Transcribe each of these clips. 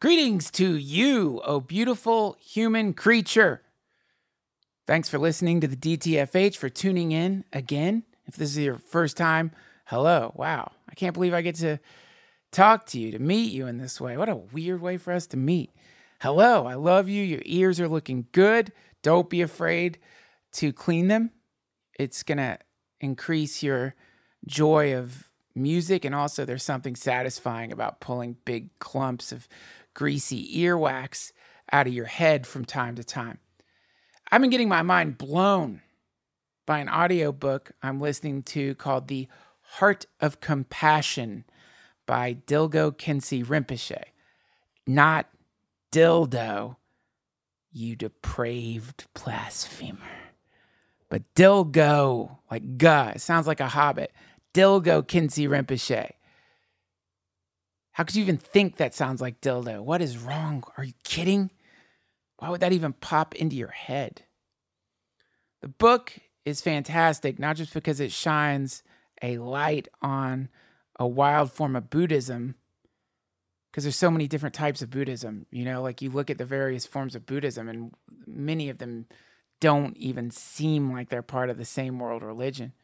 Greetings to you, oh beautiful human creature. Thanks for listening to the DTFH, for tuning in again. If this is your first time, hello. Wow, I can't believe I get to talk to you, to meet you in this way. What a weird way for us to meet. Hello, I love you. Your ears are looking good. Don't be afraid to clean them. It's going to increase your joy of music, and also there's something satisfying about pulling big clumps of greasy earwax out of your head from time to time. I've been getting my mind blown by an audiobook I'm listening to called The Heart of Compassion by Dilgo Khyentse Rinpoche. Not dildo, you depraved blasphemer. But Dilgo, like guh, it sounds like a hobbit. Dilgo Khyentse Rinpoche. How could you even think that sounds like dildo? What is wrong? Are you kidding? Why would that even pop into your head? The book is fantastic, not just because it shines a light on a wild form of Buddhism, because there's so many different types of Buddhism. You know, like you look at the various forms of Buddhism, and many of them don't even seem like they're part of the same world religion.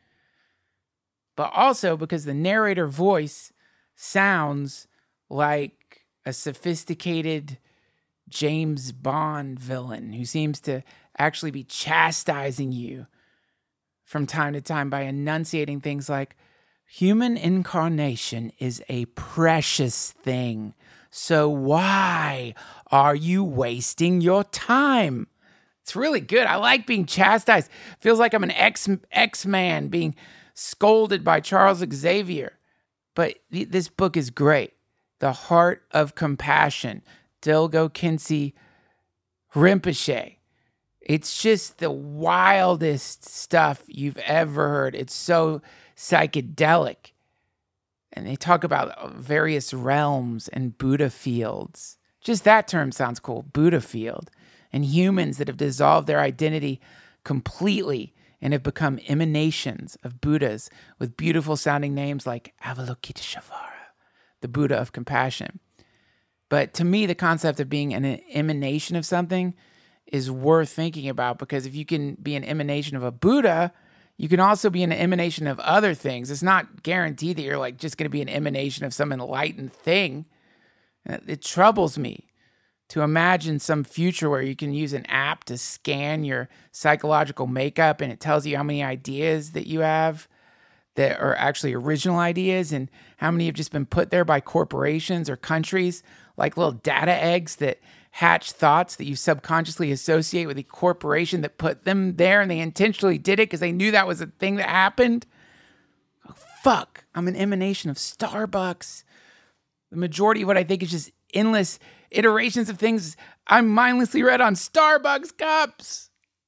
But also because the narrator voice sounds like a sophisticated James Bond villain who seems to actually be chastising you from time to time by enunciating things like, human incarnation is a precious thing, so why are you wasting your time? It's really good. I like being chastised. Feels like I'm an X-Man being scolded by Charles Xavier. But this book is great. The Heart of Compassion, Dilgo Khyentse Rinpoche. It's just the wildest stuff you've ever heard. It's so psychedelic. And they talk about various realms and Buddha fields. Just that term sounds cool, Buddha field. And humans that have dissolved their identity completely and have become emanations of Buddhas with beautiful sounding names like Avalokiteshvara, the Buddha of compassion. But to me, the concept of being an emanation of something is worth thinking about, because if you can be an emanation of a Buddha, you can also be an emanation of other things. It's not guaranteed that you're like just going to be an emanation of some enlightened thing. It troubles me to imagine some future where you can use an app to scan your psychological makeup and it tells you how many ideas that you have that are actually original ideas and how many have just been put there by corporations or countries, like little data eggs that hatch thoughts that you subconsciously associate with the corporation that put them there, and they intentionally did it because they knew that was a thing that happened. Oh, fuck, I'm an emanation of Starbucks. The majority of what I think is just endless iterations of things I mindlessly read on Starbucks cups.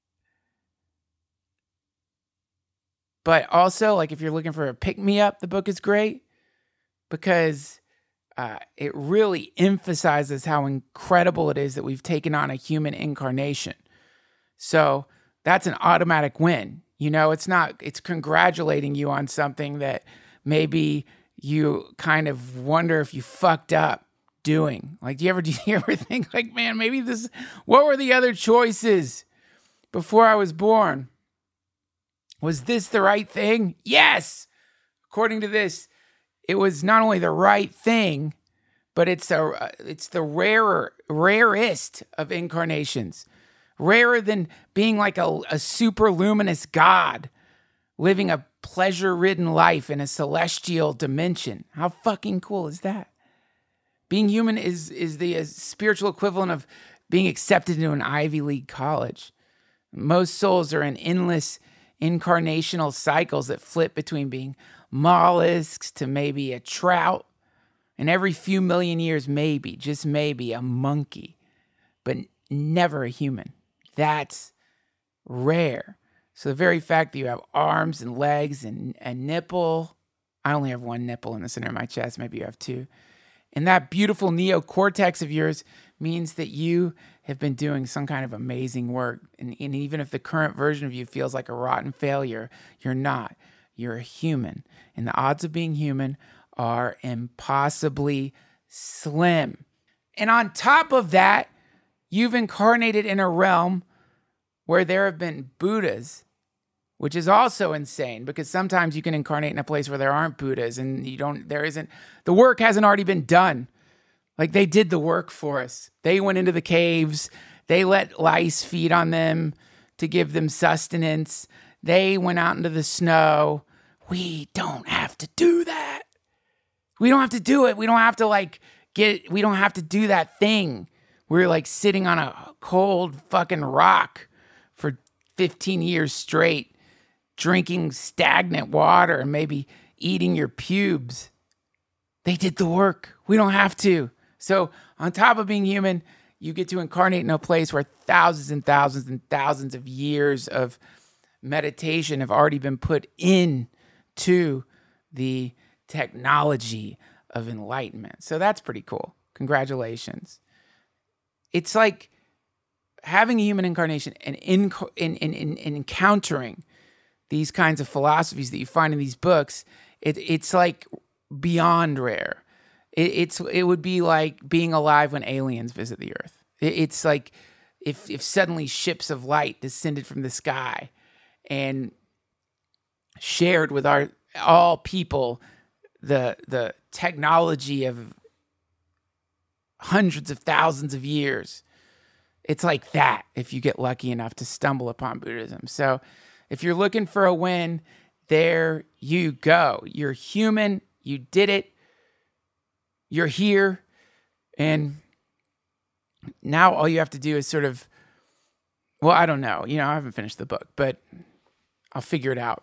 But also, like, if you're looking for a pick-me-up, the book is great because it really emphasizes how incredible it is that we've taken on a human incarnation. So that's an automatic win. You know, it's congratulating you on something that maybe you kind of wonder if you fucked up doing. Like, do you ever think like, man, maybe what were the other choices before I was born? Was this the right thing? Yes. According to this, it was not only the right thing, but it's the rarest of incarnations. Rarer than being like a super luminous God living a pleasure-ridden life in a celestial dimension. How fucking cool is that? Being human is the spiritual equivalent of being accepted into an Ivy League college. Most souls are in endless incarnational cycles that flip between being mollusks to maybe a trout, and every few million years, maybe, just maybe, a monkey, but never a human. That's rare. So the very fact that you have arms and legs and a nipple, I only have one nipple in the center of my chest, maybe you have two, and that beautiful neocortex of yours means that you have been doing some kind of amazing work. And even if the current version of you feels like a rotten failure, you're not. You're a human. And the odds of being human are impossibly slim. And on top of that, you've incarnated in a realm where there have been Buddhas, which is also insane because sometimes you can incarnate in a place where there aren't Buddhas and the work hasn't already been done. Like they did the work for us. They went into the caves. They let lice feed on them to give them sustenance. They went out into the snow. We don't have to do that. We don't have to do it. We don't have to we don't have to do that thing. We're like sitting on a cold fucking rock for 15 years straight, drinking stagnant water and maybe eating your pubes. They did the work. We don't have to. So on top of being human, you get to incarnate in a place where thousands and thousands and thousands of years of meditation have already been put into the technology of enlightenment. So that's pretty cool. Congratulations. It's like having a human incarnation and encountering these kinds of philosophies that you find in these books. It's like beyond rare. It would be like being alive when aliens visit the earth. It's like if suddenly ships of light descended from the sky and shared with all people the technology of hundreds of thousands of years. It's like that if you get lucky enough to stumble upon Buddhism. So if you're looking for a win, there you go. You're human. You did it. You're here. And now all you have to do is sort of, well, I don't know. I haven't finished the book, but I'll figure it out.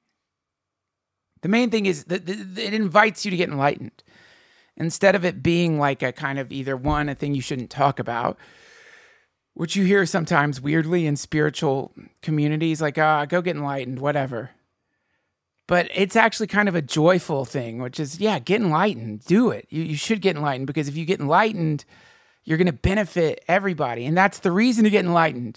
The main thing is that it invites you to get enlightened. Instead of it being like a kind of a thing you shouldn't talk about, which you hear sometimes weirdly in spiritual communities, like, go get enlightened, whatever. But it's actually kind of a joyful thing, which is, get enlightened, do it. You should get enlightened because if you get enlightened, you're going to benefit everybody. And that's the reason to get enlightened.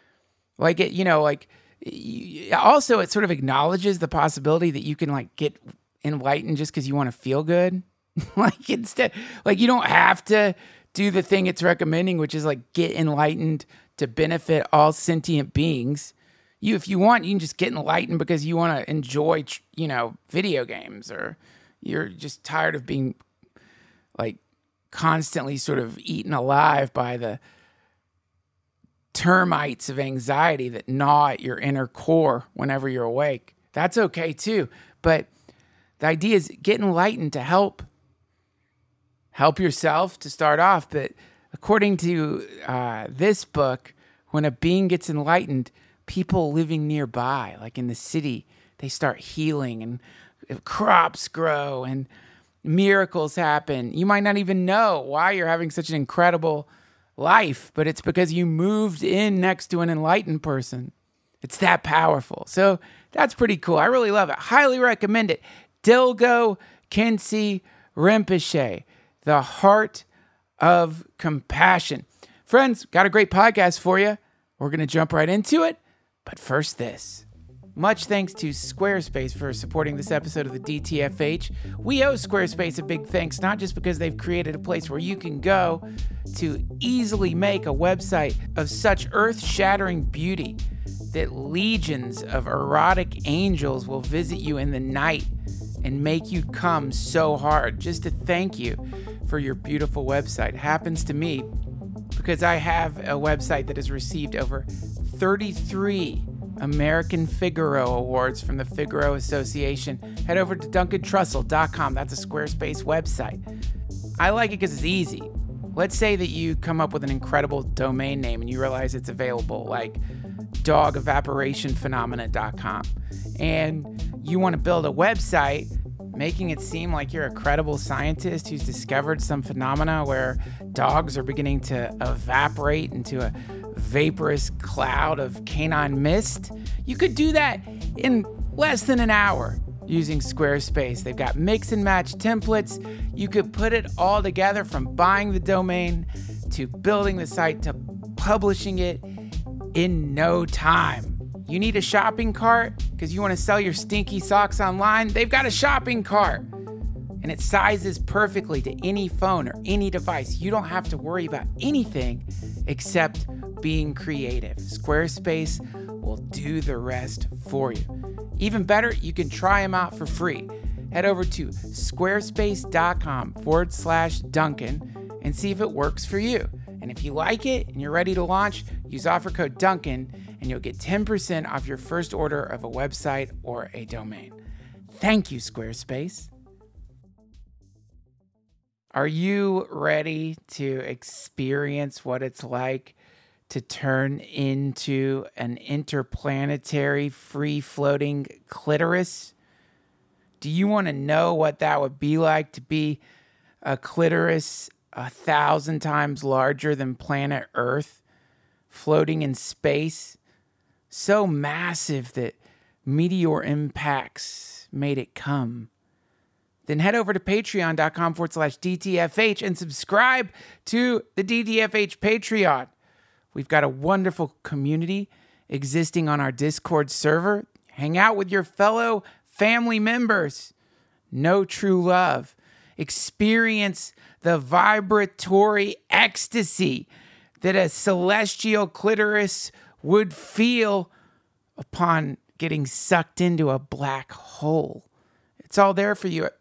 Also it sort of acknowledges the possibility that you can get enlightened just because you want to feel good. You don't have to do the thing it's recommending, which is get enlightened to benefit all sentient beings. If you want, you can just get enlightened because you want to enjoy, video games, or you're just tired of being constantly sort of eaten alive by the termites of anxiety that gnaw at your inner core whenever you're awake. That's okay too. But the idea is get enlightened to help yourself to start off. But according to this book, when a being gets enlightened, people living nearby, like in the city, they start healing and crops grow and miracles happen. You might not even know why you're having such an incredible life, but it's because you moved in next to an enlightened person. It's that powerful. So that's pretty cool. I really love it. Highly recommend it. Dilgo Khyentse Rinpoche, The Heart of Compassion. Friends, got a great podcast for you. We're going to jump right into it. But first this. Much thanks to Squarespace for supporting this episode of the DTFH. We owe Squarespace a big thanks, not just because they've created a place where you can go to easily make a website of such earth-shattering beauty that legions of erotic angels will visit you in the night and make you come so hard just to thank you for your beautiful website. It happens to me because I have a website that has received over 33 American Figaro Awards from the Figaro Association. Head over to DuncanTrussell.com. That's a Squarespace website. I like it because it's easy. Let's say that you come up with an incredible domain name and you realize it's available, like dogevaporationphenomena.com. And you want to build a website making it seem like you're a credible scientist who's discovered some phenomena where dogs are beginning to evaporate into a vaporous cloud of canine mist. You could do that in less than an hour using Squarespace. They've got mix and match templates. You could put it all together, from buying the domain to building the site to publishing it in no time. You need a shopping cart because you want to sell your stinky socks online? They've got a shopping cart. And and it sizes perfectly to any phone or any device. You don't have to worry about anything except being creative. Squarespace will do the rest for you. Even better, you can try them out for free. Head over to squarespace.com/Duncan and see if it works for you. And if you like it and you're ready to launch, use offer code Duncan and you'll get 10% off your first order of a website or a domain. Thank you, Squarespace. Are you ready to experience what it's like to turn into an interplanetary free-floating clitoris? Do you want to know what that would be like to be a clitoris 1,000 times larger than planet Earth, floating in space, so massive that meteor impacts made it come? Then head over to patreon.com/DTFH and subscribe to the DTFH Patreon. We've got a wonderful community existing on our Discord server. Hang out with your fellow family members. Know true love. Experience the vibratory ecstasy that a celestial clitoris would feel upon getting sucked into a black hole. It's all there for you at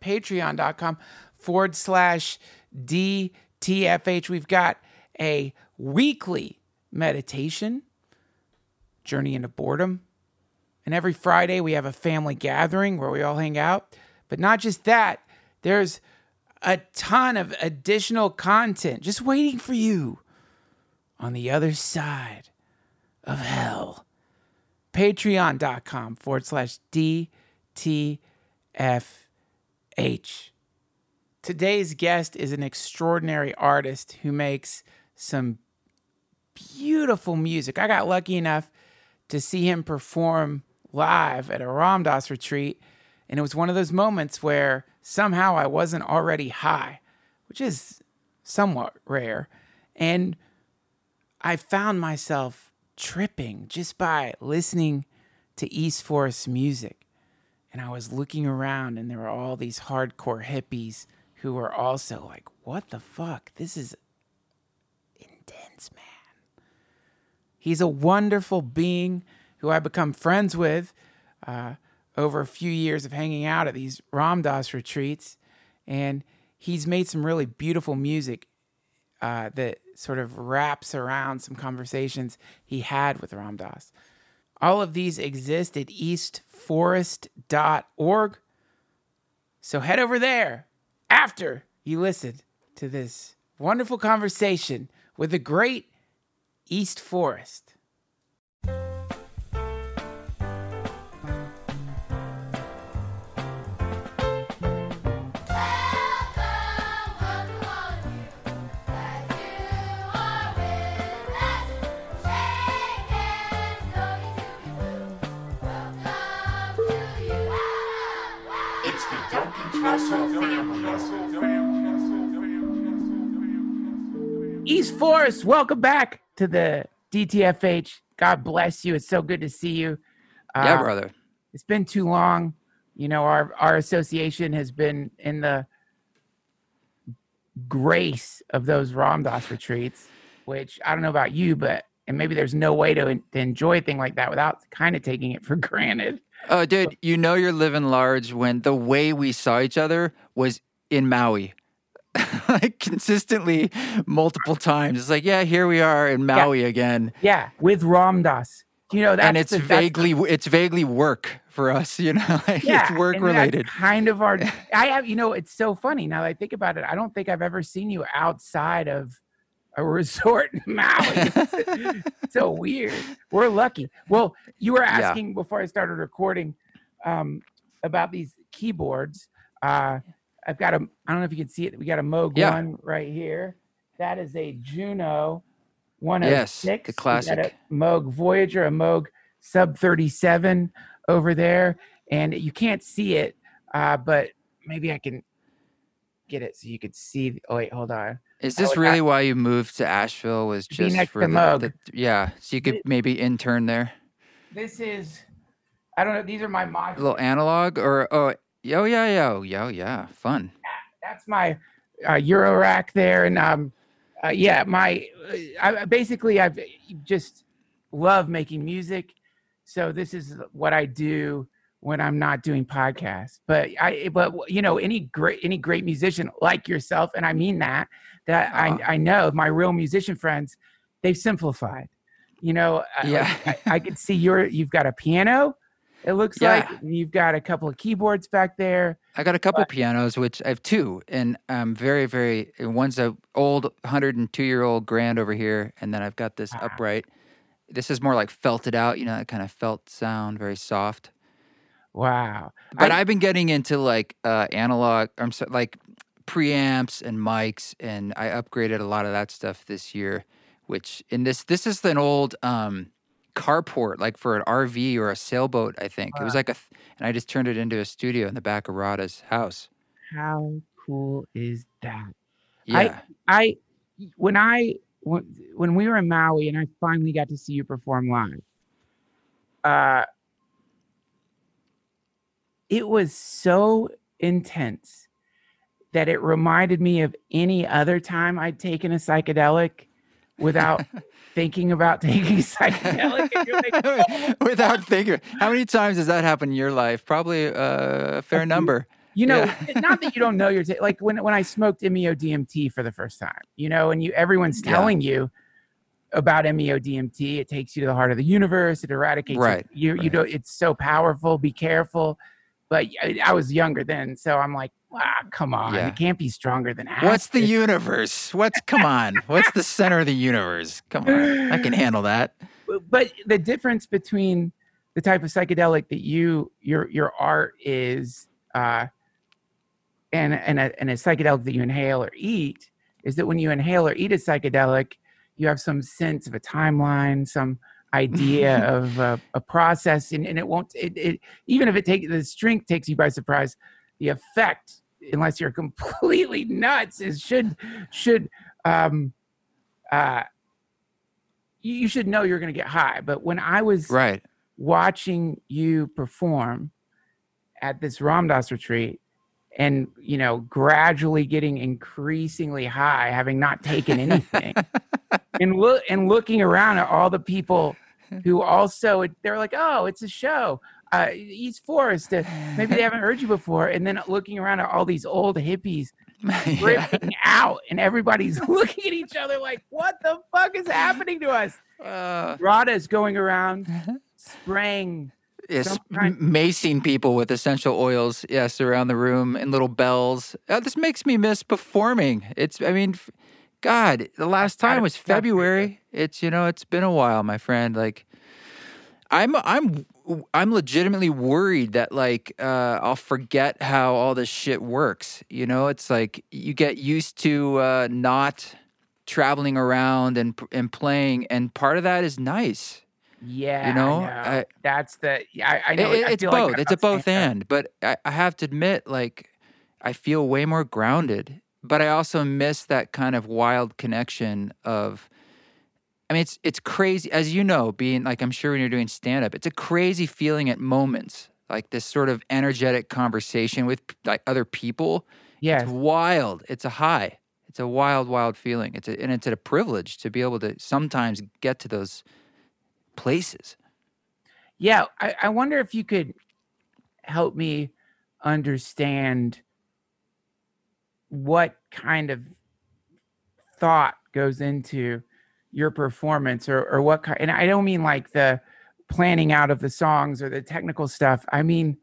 patreon.com/DTFH. We've got a weekly meditation, Journey into Boredom. And every Friday we have a family gathering where we all hang out. But not just that, there's a ton of additional content just waiting for you on the other side of hell. Patreon.com/DTFH. Today's guest is an extraordinary artist who makes some beautiful music. I got lucky enough to see him perform live at a Ram Dass retreat, and it was one of those moments where somehow I wasn't already high, which is somewhat rare, and I found myself tripping just by listening to East Forest music. And I was looking around and there were all these hardcore hippies who were also like, what the fuck? This is intense, man. He's a wonderful being who I've become friends with over a few years of hanging out at these Ram Dass retreats. And he's made some really beautiful music that sort of wraps around some conversations he had with Ram Dass. All of these exist at eastforest.org. So head over there after you listen to this wonderful conversation with the great East Forest. East Forest, welcome back to the DTFH. God bless you. It's so good to see you. Yeah, brother. It's been too long. You know, our association has been in the grace of those Ram Dass retreats, which I don't know about you, and maybe there's no way to enjoy a thing like that without kind of taking it for granted. Oh, dude, you know you're living large when the way we saw each other was in Maui. Like consistently multiple times. It's like, yeah, here we are in Maui again. Yeah, with Ram Dass. You know, that's and it's vaguely work for us, you know, like it's work related. Kind of our it's so funny now that I think about it. I don't think I've ever seen you outside of a resort in Maui. So weird. We're lucky. Well, you were asking before I started recording about these keyboards. I've got I don't know if you can see it. We got a Moog 1 right here. That is a Juno 106. Yes, the classic. We got a Moog Voyager, a Moog Sub 37 over there. And you can't see it, but maybe I can get it so you could see. Oh, wait, hold on. Is this really why you moved to Asheville? Was just next for to Moog. So you could maybe intern there? This is, I don't know, these are my modules. A little analog or... yeah, fun. that's my Euro rack there, and yeah, I've just love making music, so this is what I do when I'm not doing podcasts. But any great musician like yourself, and I mean I know my real musician friends, they've simplified. Yeah. I could see you've got a piano. It looks like you've got a couple of keyboards back there. I got a couple pianos, which I have two, and I'm very, very. One's a old 102-year-old grand over here, and then I've got this upright. This is more like felted out, that kind of felt sound, very soft. Wow! But I've been getting into like analog, like preamps and mics, and I upgraded a lot of that stuff this year. Which this is an old carport, like for an RV or a sailboat, I think. It was like and I just turned it into a studio in the back of Rada's house. How cool is that? Yeah. When we were in Maui and I finally got to see you perform live, it was so intense that it reminded me of any other time I'd taken a psychedelic without thinking about taking a psychedelic. Without thinking. How many times does that happen in your life? Probably a fair number. Not that you don't know like when I smoked MEO DMT for the first time, and everyone's telling you about MEO DMT. It takes you to the heart of the universe. It eradicates you. You know, it's so powerful. Be careful. But I was younger then, so I'm like, come on. It can't be stronger than acid. What's the universe? Come on. What's the center of the universe? Come on. I can handle that. But the difference between the type of psychedelic that your art is and a psychedelic that you inhale or eat is that when you inhale or eat a psychedelic, you have some sense of a timeline, some idea of a process, and it won't. Even if the strength takes you by surprise, the effect, unless you're completely nuts, you should know you're going to get high. But when I was watching you perform at this Ram Dass retreat, and gradually getting increasingly high, having not taken anything, and looking around at all the people who also, they're like, oh, it's a show, East Forest, maybe they haven't heard you before, and then looking around at all these old hippies ripping out, and everybody's looking at each other like, what the fuck is happening to us? Rada is going around spraying. Yes, macing people with essential oils, around the room, and little bells. This makes me miss performing. God, the last time was February. It's been a while, my friend. Like, I'm legitimately worried that I'll forget how all this shit works. It's like you get used to not traveling around and playing, and part of that is nice. Yeah, that's the. I know. It's both. It's a both and. But I have to admit, I feel way more grounded. But I also miss that kind of wild connection of. It's crazy, as you know, being I'm sure when you're doing stand up, it's a crazy feeling at moments, like this sort of energetic conversation with other people. Yeah, it's wild. It's a high. It's a wild, wild feeling. It's a privilege to be able to sometimes get to those places. Yeah, I wonder if you could help me understand what kind of thought goes into your performance, or what kind. And I don't mean like the planning out of the songs or the technical stuff. I mean,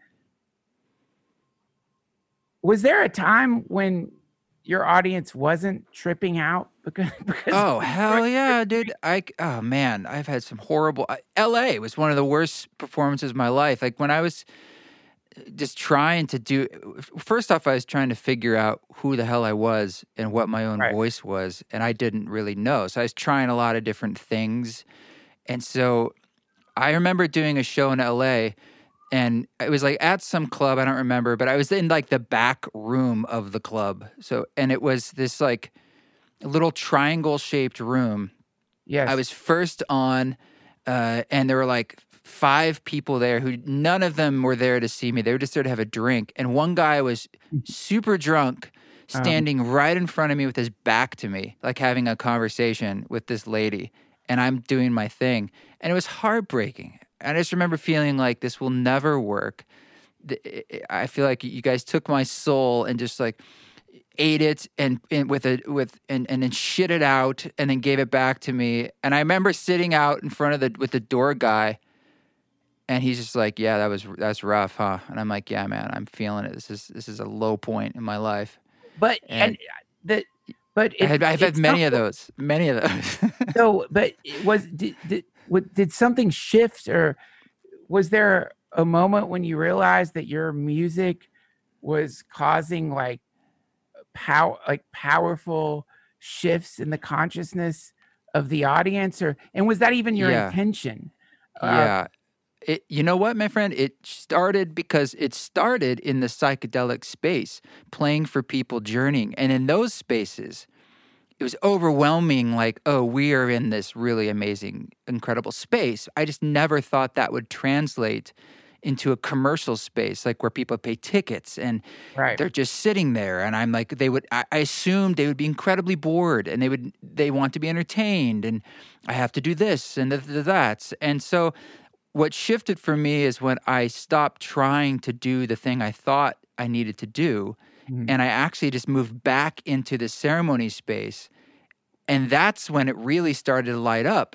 was there a time when your audience wasn't tripping out because oh hell yeah, dude! Oh man, I've had some horrible. L.A. was one of the worst performances of my life. Like when I was just trying to do. First off, I was trying to figure out who the hell I was and what my own voice was, and I didn't really know. So I was trying a lot of different things, and so I remember doing a show in L.A. And it was at some club, I don't remember, but I was in the back room of the club. So, and it was this little triangle shaped room. Yes. I was first on, and there were 5 people there who none of them were there to see me. They were just there to have a drink. And one guy was super drunk standing right in front of me with his back to me, like having a conversation with this lady, and I'm doing my thing. And it was heartbreaking. And I just remember feeling like this will never work. I feel like you guys took my soul and just like ate it and then shit it out and then gave it back to me. And I remember sitting out in front of with the door guy, and he's just like, "Yeah, that's rough, huh?" And I'm like, "Yeah, man, I'm feeling it. This is a low point in my life." But And I've had many of those. So, but did something shift, or was there a moment when you realized that your music was causing like powerful shifts in the consciousness of the audience, and was that even your intention? Yeah. You know what, my friend? It started because it started in the psychedelic space, playing for people journeying. And in those spaces, it was overwhelming, like, oh, we are in this really amazing, incredible space. I just never thought that would translate into a commercial space, like where people pay tickets and they're just sitting there. And I'm like, I assumed they would be incredibly bored and they want to be entertained. And I have to do this and that. And so what shifted for me is when I stopped trying to do the thing I thought I needed to do, and I actually just moved back into the ceremony space. And that's when it really started to light up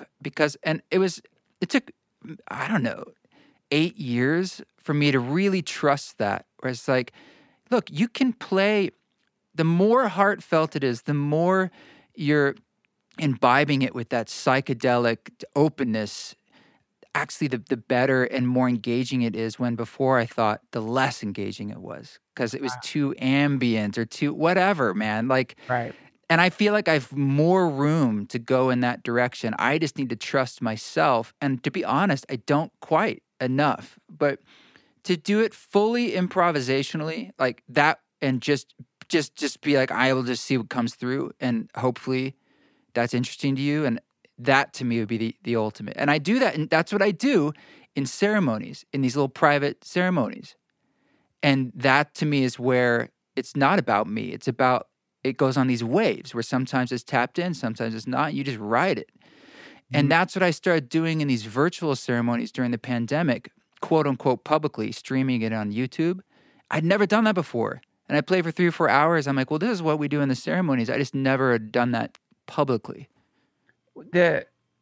it took, I don't know, 8 years for me to really trust that. Where it's like, look, you can play, the more heartfelt it is, the more you're imbibing it with that psychedelic openness, actually the better and more engaging it is, when before I thought the less engaging it was because it was too ambient or too whatever, man. Like, and I feel like I've more room to go in that direction. I just need to trust myself. And to be honest, I don't quite enough. But to do it fully improvisationally like that and just be like, I will just see what comes through and hopefully that's interesting to you. And that to me would be the ultimate. And I do that, and that's what I do in ceremonies, in these little private ceremonies. And that to me is where it's not about me. It's about, it goes on these waves where sometimes it's tapped in, sometimes it's not. You just ride it. And that's what I started doing in these virtual ceremonies during the pandemic, quote unquote, publicly, streaming it on YouTube. I'd never done that before. And I played for 3 or 4 hours. I'm like, well, this is what we do in the ceremonies. I just never had done that publicly. The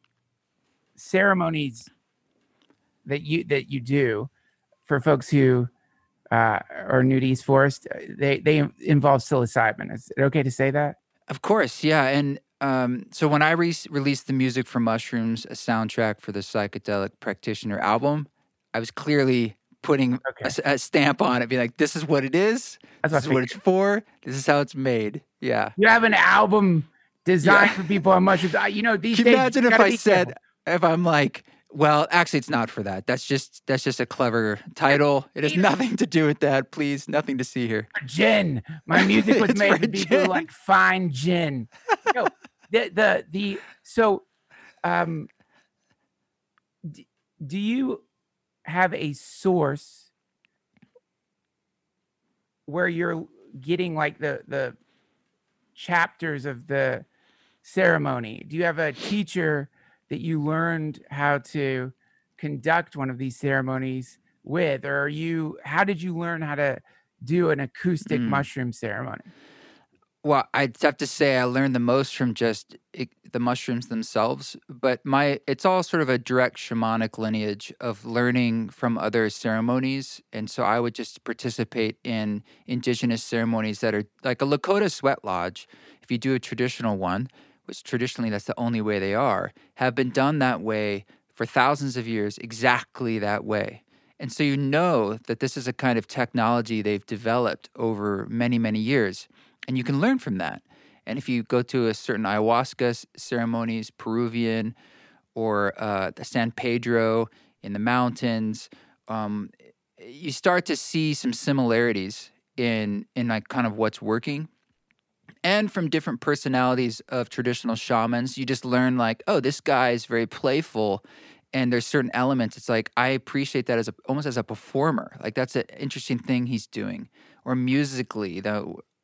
ceremonies that you do for folks who are new to East Forest, they involve psilocybin. Is it okay to say that? Of course, yeah. And so when I released the Music from Mushrooms, a soundtrack for the Psychedelic Practitioner album, I was clearly putting a stamp on it, being like, this is what it is. This is what it's for. This is how it's made. Yeah. You have an album designed for people on mushrooms. These Can days. you imagine if I said, if I'm like, well, actually, it's not for that. That's just a clever title. It has nothing to do with that. Please, nothing to see here. Gin. My music was made for people who like fine gin. No, so, do you have a source where you're getting like the chapters of the ceremony? Do you have a teacher that you learned how to conduct one of these ceremonies with, or how did you learn how to do an acoustic mushroom ceremony? Well, I'd have to say I learned the most from just the mushrooms themselves, but it's all sort of a direct shamanic lineage of learning from other ceremonies. And so I would just participate in indigenous ceremonies that are like a Lakota sweat lodge. If you do a traditional one, which traditionally that's the only way they are, have been done that way for thousands of years, exactly that way. And so you know that this is a kind of technology they've developed over many, many years. And you can learn from that. And if you go to a certain ayahuasca ceremonies, Peruvian, or the San Pedro in the mountains, you start to see some similarities in like kind of what's working. And from different personalities of traditional shamans, you just learn like, oh, this guy is very playful. And there's certain elements. It's like, I appreciate that almost as a performer. Like that's an interesting thing he's doing. Or musically, though.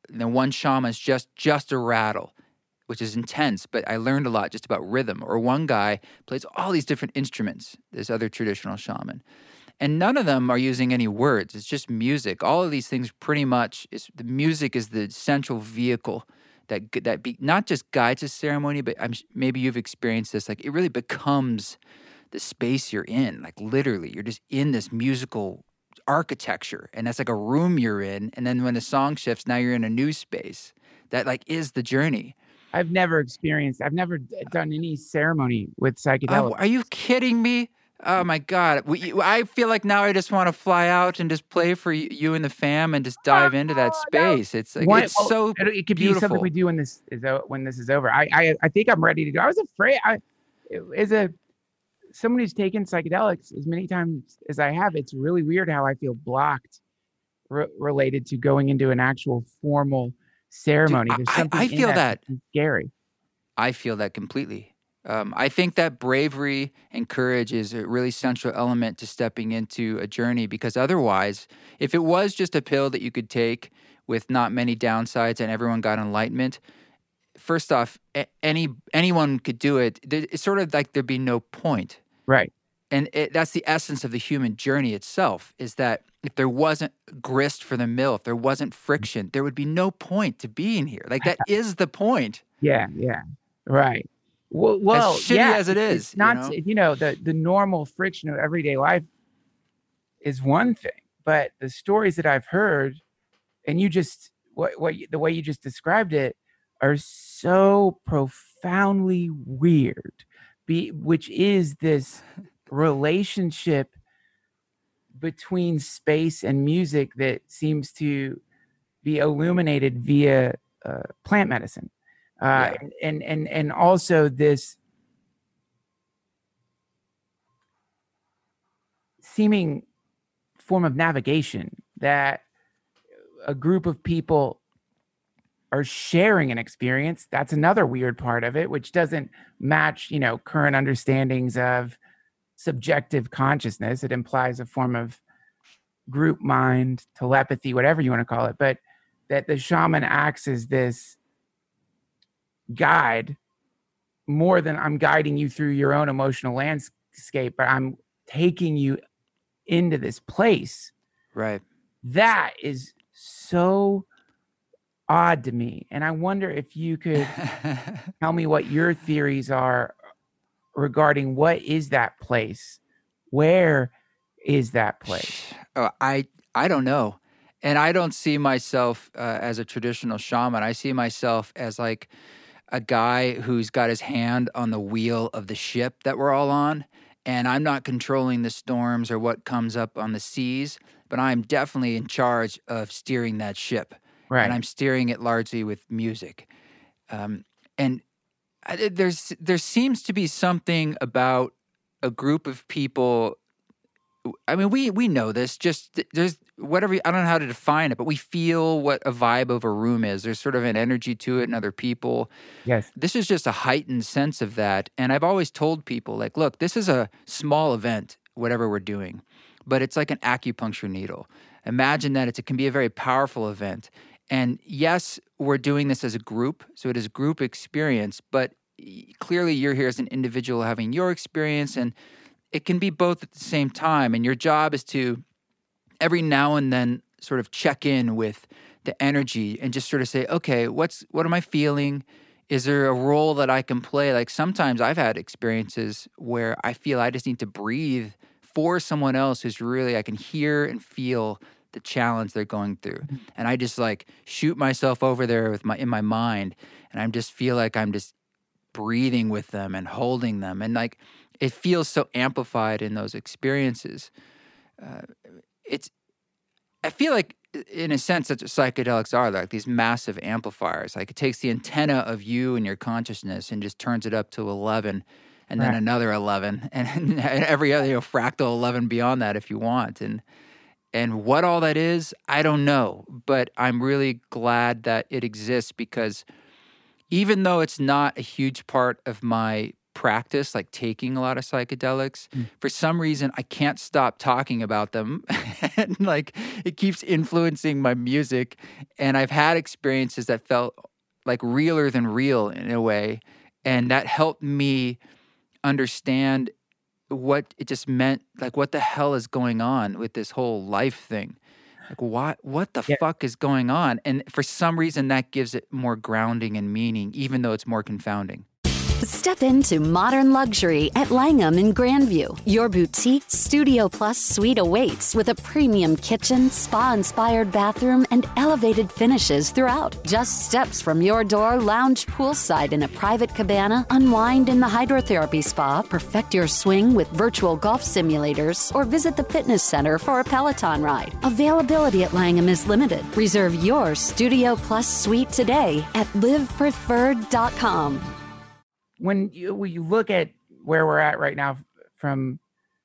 one shaman is just a rattle, which is intense, but I learned a lot just about rhythm. Or one guy plays all these different instruments, this other traditional shaman. And none of them are using any words. It's just music. All of these things pretty much the music is the central vehicle that not just guides the ceremony, but maybe you've experienced this. Like it really becomes the space you're in. Like literally, you're just in this musical architecture, and that's like a room you're in. And then when the song shifts, now you're in a new space. That like is the journey. I've never done any ceremony with psychedelics. Are you kidding me? Oh my God. I feel like now I just want to fly out and just play for you and the fam and just dive into that space. It's like, it could beautiful. Be something we do when this is over. I think I'm ready to go. I was afraid. Someone who's taken psychedelics as many times as I have, it's really weird how I feel blocked related to going into an actual formal ceremony. Dude, I feel that scary. I feel that completely. I think that bravery and courage is a really central element to stepping into a journey, because otherwise, if it was just a pill that you could take with not many downsides and everyone got enlightenment, first off, anyone could do it. It's sort of like there'd be no point. Right. And that's the essence of the human journey itself, is that if there wasn't grist for the mill, if there wasn't friction, there would be no point to being here. Like that is the point. Yeah. Right. Well, as shitty as it is, it's not, the normal friction of everyday life is one thing, but the stories that I've heard, and you just the way you just described it, are so profoundly weird. Which is this relationship between space and music that seems to be illuminated via plant medicine. And also this seeming form of navigation that a group of people are sharing an experience. That's another weird part of it, which doesn't match, current understandings of subjective consciousness. It implies a form of group mind, telepathy, whatever you want to call it, but that the shaman acts as this guide more than I'm guiding you through your own emotional landscape, but I'm taking you into this place. Right. That is so odd to me. And I wonder if you could tell me what your theories are regarding what is that place? Where is that place? Oh, I don't know. And I don't see myself as a traditional shaman. I see myself as like a guy who's got his hand on the wheel of the ship that we're all on. And I'm not controlling the storms or what comes up on the seas, but I'm definitely in charge of steering that ship. Right. And I'm steering it largely with music. There seems to be something about a group of people. I mean, we know this. Just there's whatever, I don't know how to define it, but we feel what a vibe of a room is. There's sort of an energy to it and other people. Yes. This is just a heightened sense of that. And I've always told people, like, look, this is a small event, whatever we're doing, but it's like an acupuncture needle. Imagine that it can be a very powerful event. And yes, we're doing this as a group, so it is a group experience, but clearly you're here as an individual having your experience, and it can be both at the same time. And your job is to every now and then sort of check in with the energy and just sort of say, okay, what am I feeling? Is there a role that I can play? Like sometimes I've had experiences where I feel I just need to breathe for someone else who's really, I can hear and feel the challenge they're going through. And I just like shoot myself over there in my mind, and I just feel like I'm just breathing with them and holding them. And like, it feels so amplified in those experiences. I feel like, in a sense, that psychedelics are like these massive amplifiers. Like it takes the antenna of you and your consciousness and just turns it up to 11, and then another 11, and every other fractal 11 beyond that if you want. And what all that is, I don't know. But I'm really glad that it exists, because even though it's not a huge part of my practice, like taking a lot of psychedelics. For some reason, I can't stop talking about them. And like it keeps influencing my music. And I've had experiences that felt like realer than real in a way. And that helped me understand what it just meant, like what the hell is going on with this whole life thing. Like what the fuck is going on? And for some reason that gives it more grounding and meaning, even though it's more confounding. Step into modern luxury at Langham in Grandview. Your boutique Studio Plus suite awaits with a premium kitchen, spa-inspired bathroom, and elevated finishes throughout. Just steps from your door, lounge poolside in a private cabana, unwind in the hydrotherapy spa, perfect your swing with virtual golf simulators, or visit the fitness center for a Peloton ride. Availability at Langham is limited. Reserve your Studio Plus suite today at livepreferred.com. When you look at where we're at right now from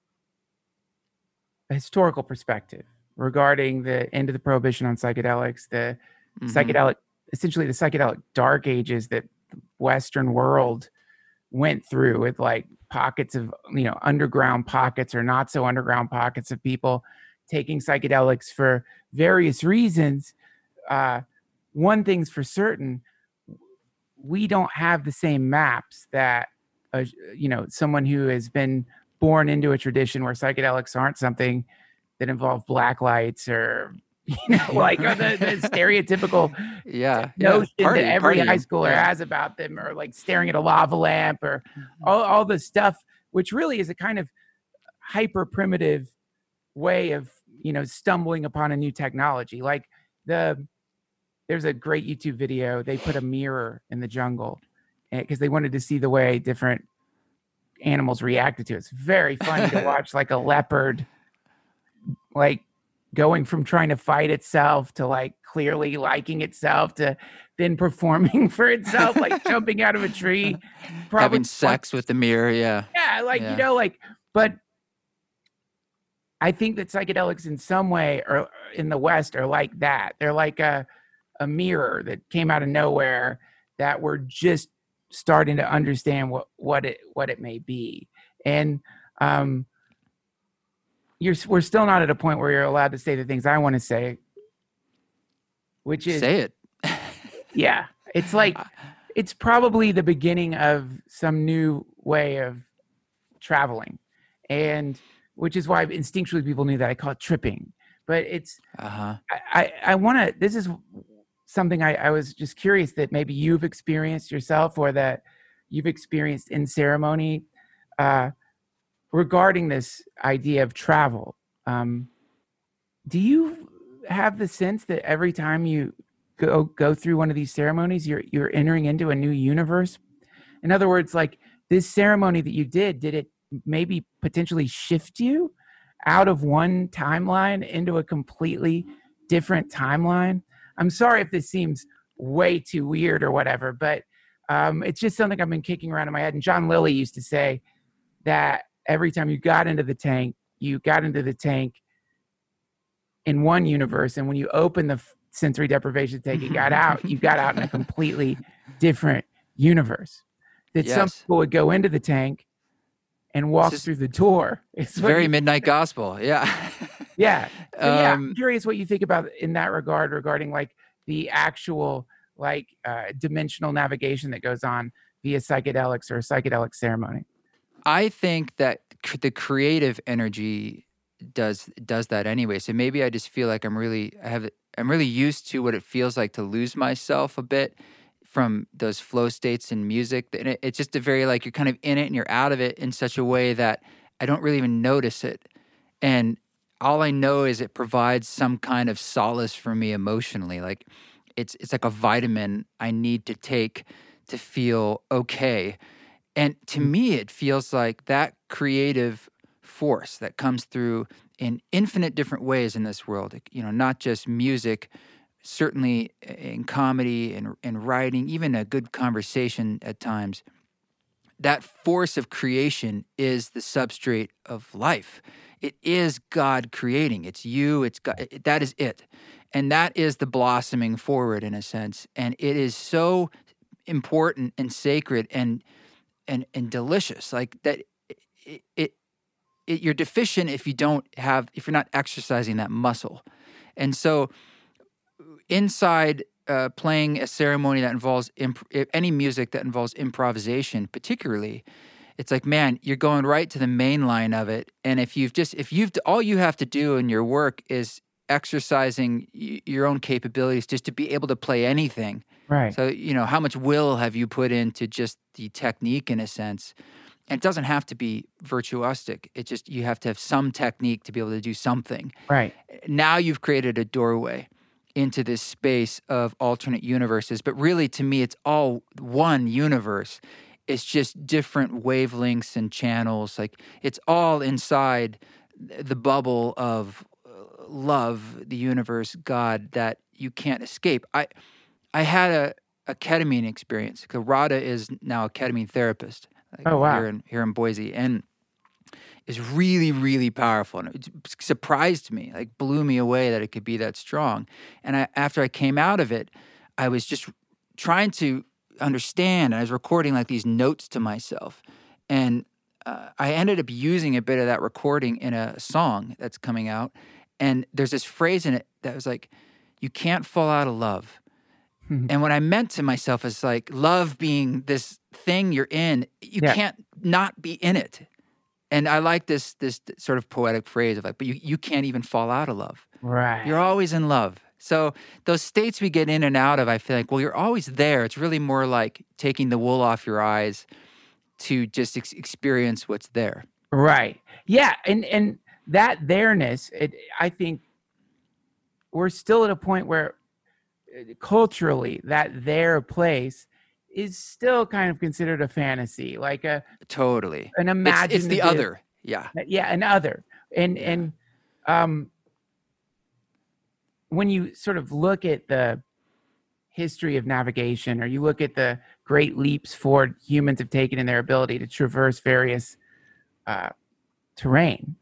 a historical perspective regarding the end of the prohibition on psychedelics, the essentially the psychedelic dark ages that the Western world went through with like pockets of, underground pockets or not so underground pockets of people taking psychedelics for various reasons. One thing's for certain, we don't have the same maps that, someone who has been born into a tradition where psychedelics aren't something that involve black lights or, like the stereotypical notion that every high schooler has about them, or like staring at a lava lamp, or all the stuff, which really is a kind of hyper primitive way of, stumbling upon a new technology. Like there's a great YouTube video. They put a mirror in the jungle because they wanted to see the way different animals reacted to it. It's very funny to watch, like a leopard, like going from trying to fight itself to like clearly liking itself to then performing for itself, like jumping out of a tree, probably having sex with the mirror. Yeah. Yeah. But I think that psychedelics in some way or in the West are like that. They're like a mirror that came out of nowhere that we're just starting to understand what it may be. And we're still not at a point where you're allowed to say the things I want to say, which is say it. Yeah. It's like, it's probably the beginning of some new way of traveling, and which is why instinctually people knew that. I call it tripping, but it's, I want to, this is something I was just curious that maybe you've experienced yourself, or that you've experienced in ceremony regarding this idea of travel. Do you have the sense that every time you go through one of these ceremonies, you're entering into a new universe? In other words, like this ceremony that you did it maybe potentially shift you out of one timeline into a completely different timeline? I'm sorry if this seems way too weird or whatever, but it's just something I've been kicking around in my head. And John Lilly used to say that every time you got into the tank in one universe, and when you open the sensory deprivation tank, you got out in a completely different universe. That some people would go into the tank and walk through the door. It's very Midnight Gospel. Yeah. Yeah. I'm curious what you think about in that regard, regarding like the actual like dimensional navigation that goes on via psychedelics or a psychedelic ceremony. I think that the creative energy does that anyway. So maybe I just feel like I'm really used to what it feels like to lose myself a bit from those flow states in music. And it's just a very, like, you're kind of in it and you're out of it in such a way that I don't really even notice it. And all I know is it provides some kind of solace for me emotionally. Like it's like a vitamin I need to take to feel okay. And to me, it feels like that creative force that comes through in infinite different ways in this world, not just music, certainly in comedy and writing, even a good conversation at times. That force of creation is the substrate of life. It is God creating. It's you. It's God. That is it. And that is the blossoming forward in a sense. And it is so important and sacred. And and delicious. Like that, you're deficient if you're not exercising that muscle. And so inside playing a ceremony that involves any music that involves improvisation, particularly, it's like, man, you're going right to the main line of it. And if all you have to do in your work is exercising your own capabilities just to be able to play anything. Right. So, how much will have you put into just the technique in a sense? And it doesn't have to be virtuosic. It just, you have to have some technique to be able to do something. Right. Now you've created a doorway into this space of alternate universes. But really, to me, it's all one universe. It's just different wavelengths and channels. Like, it's all inside the bubble of love, the universe, God, that you can't escape. I had a ketamine experience. Radha is now a ketamine therapist. Oh, wow. Here in Boise, and is really, really powerful. And it surprised me, like blew me away that it could be that strong. And after I came out of it, I was just trying to understand. I was recording like these notes to myself, and I ended up using a bit of that recording in a song that's coming out. And there's this phrase in it that was like, "You can't fall out of love." And what I meant to myself is like, love being this thing you're in, you can't not be in it. And I like this sort of poetic phrase of like, but you can't even fall out of love. Right. You're always in love. So those states we get in and out of, I feel like, well, you're always there. It's really more like taking the wool off your eyes to just experience what's there. Right. Yeah. And that there-ness, I think we're still at a point where culturally that their place is still kind of considered a fantasy, like an imaginative. It's the other. Yeah. Yeah. An other. And when you sort of look at the history of navigation, or you look at the great leaps forward humans have taken in their ability to traverse various terrain,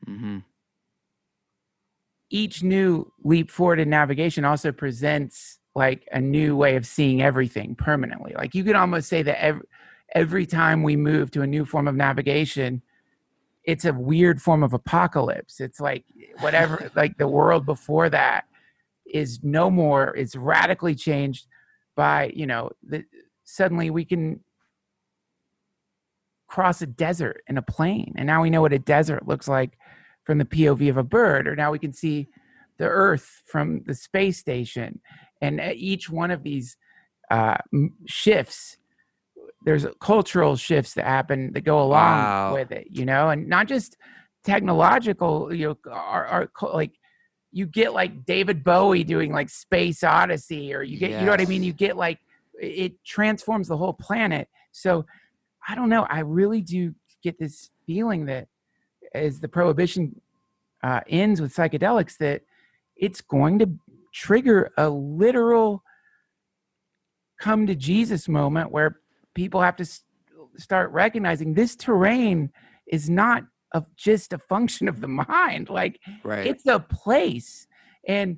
each new leap forward in navigation also presents like a new way of seeing everything permanently. Like, you could almost say that every time we move to a new form of navigation, it's a weird form of apocalypse. It's like whatever, like the world before that is no more, it's radically changed by, suddenly we can cross a desert in a plane. And now we know what a desert looks like from the POV of a bird, or now we can see the Earth from the space station. And at each one of these shifts, there's cultural shifts that happen that go along with it, and not just technological, like you get like David Bowie doing like Space Odyssey, or you get, you know what I mean? You get like, it transforms the whole planet. So I don't know. I really do get this feeling that as the prohibition ends with psychedelics, that it's going to trigger a literal come to Jesus moment where people have to start recognizing this terrain is not just a function of the mind. Like, it's a place. And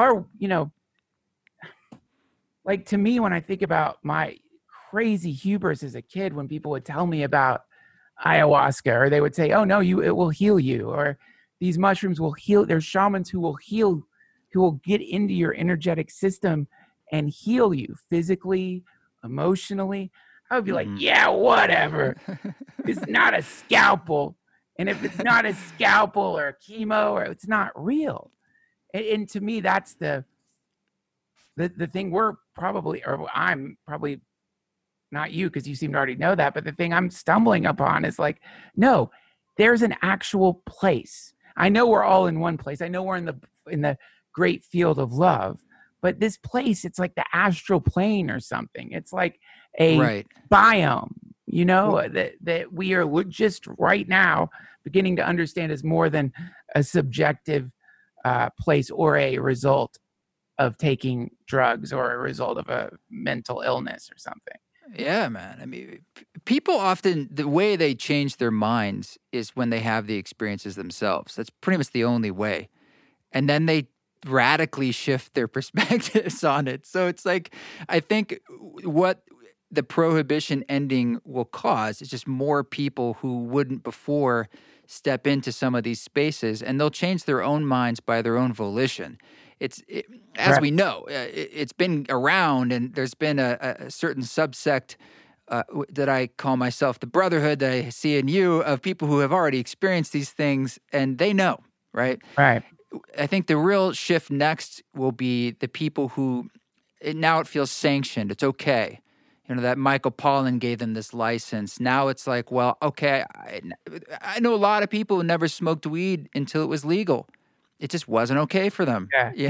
like, to me, when I think about my crazy hubris as a kid, when people would tell me about ayahuasca, or they would say, "Oh no, it will heal you," or "These mushrooms will heal." There's shamans who will heal, who will get into your energetic system and heal you physically, emotionally. I would be like, yeah, whatever. It's not a scalpel. And if it's not a scalpel or a chemo, or it's not real. And to me, that's the thing I'm probably not you, because you seem to already know that, but the thing I'm stumbling upon is like, no, there's an actual place. I know we're all in one place. I know we're in the great field of love, but this place, it's like the astral plane or something. It's like a biome, that we are just right now beginning to understand is more than a subjective place or a result of taking drugs or a result of a mental illness or something. Yeah, man. I mean, people often, the way they change their minds is when they have the experiences themselves. That's pretty much the only way. And then they radically shift their perspectives on it. So it's like, I think what the prohibition ending will cause is just more people who wouldn't before step into some of these spaces, and they'll change their own minds by their own volition. As we know, it's been around, and there's been a certain subsect that I call myself the brotherhood that I see in you of people who have already experienced these things, and they know, right? Right. I think the real shift next will be the people who now it feels sanctioned. It's okay. That Michael Pollan gave them this license. Now it's like, well, okay, I know a lot of people who never smoked weed until it was legal. It just wasn't okay for them,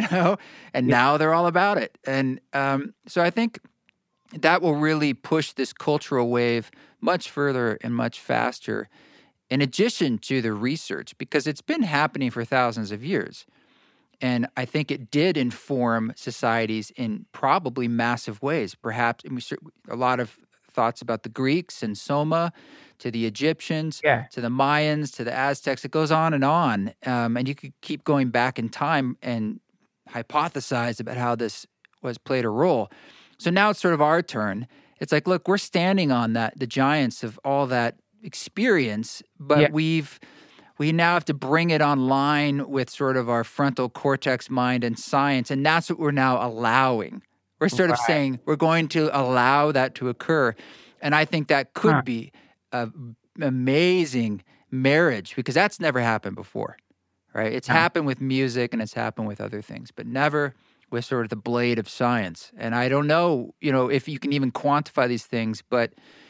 and now they're all about it. And so I think that will really push this cultural wave much further and much faster, in addition to the research, because it's been happening for thousands of years. And I think it did inform societies in probably massive ways. Perhaps a lot of thoughts about the Greeks and Soma, to the Egyptians, to the Mayans, to the Aztecs. It goes on. And you could keep going back in time and hypothesize about how this played a role. So now it's sort of our turn. It's like, look, we're standing on the giants of all that experience, but we now have to bring it online with sort of our frontal cortex mind and science, and that's what we're now allowing. We're sort of saying we're going to allow that to occur, and I think that could be an amazing marriage, because that's never happened before, right? It's happened with music and it's happened with other things, but never with sort of the blade of science. And I don't know, if you can even quantify these things, but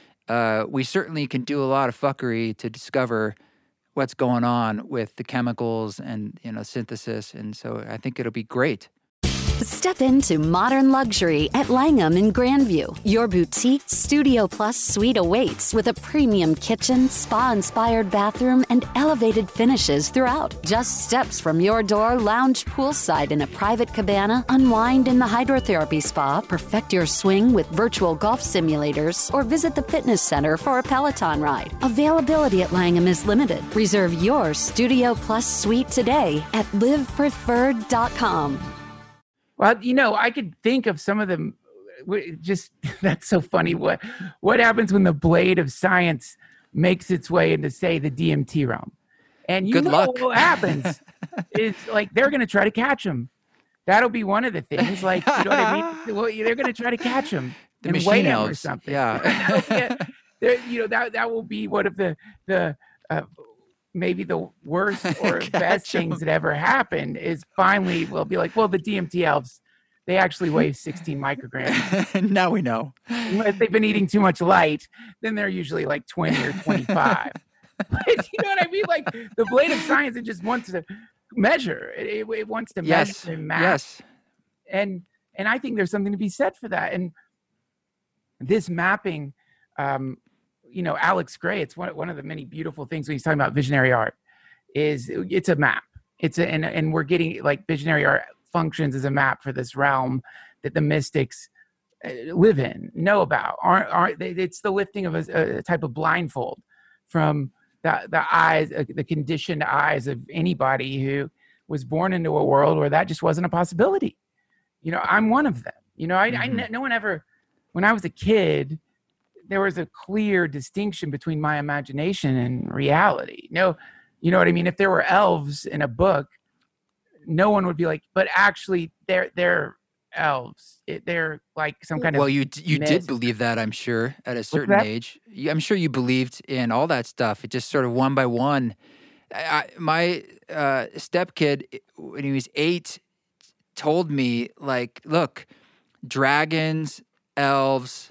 we certainly can do a lot of fuckery to discover what's going on with the chemicals and, synthesis. And so I think it'll be great. Step into modern luxury at Langham in Grandview. Your boutique Studio Plus suite awaits with a premium kitchen, spa-inspired bathroom, and elevated finishes throughout. Just steps from your door, lounge poolside in a private cabana, unwind in the hydrotherapy spa, perfect your swing with virtual golf simulators, or visit the fitness center for a Peloton ride. Availability at Langham is limited. Reserve your Studio Plus suite today at livepreferred.com. Well, I could think of some of them. Just that's so funny. What happens when the blade of science makes its way into, say, the DMT realm? And Good luck. What happens is like they're going to try to catch him. That'll be one of the things. Like, you know what I mean? Well, they're going to try to catch him and weigh him or something. Yeah. That will be one of the maybe the worst or best things that ever happened is finally we'll be like, well, the DMT elves, they actually weigh 16 micrograms. Now we know. If they've been eating too much light, then they're usually like 20 or 25. But you know what I mean? Like the blade of science, it just wants to measure. It wants to measure and map. Yes. And I think there's something to be said for that. And this mapping, Alex Gray, it's one of the many beautiful things when he's talking about visionary art is it's a map. And we're getting like visionary art functions as a map for this realm that the mystics live in, know about. It's the lifting of a type of blindfold from the eyes, the conditioned eyes of anybody who was born into a world where that just wasn't a possibility. I'm one of them. No one ever, when I was a kid, there was a clear distinction between my imagination and reality. No, you know what I mean? If there were elves in a book, no one would be like, but actually they're elves. They're like some kind of. Well, you did believe that, I'm sure, at a certain age. I'm sure you believed in all that stuff. It just sort of one by one. My stepkid, when he was 8, told me, like, look, dragons, elves,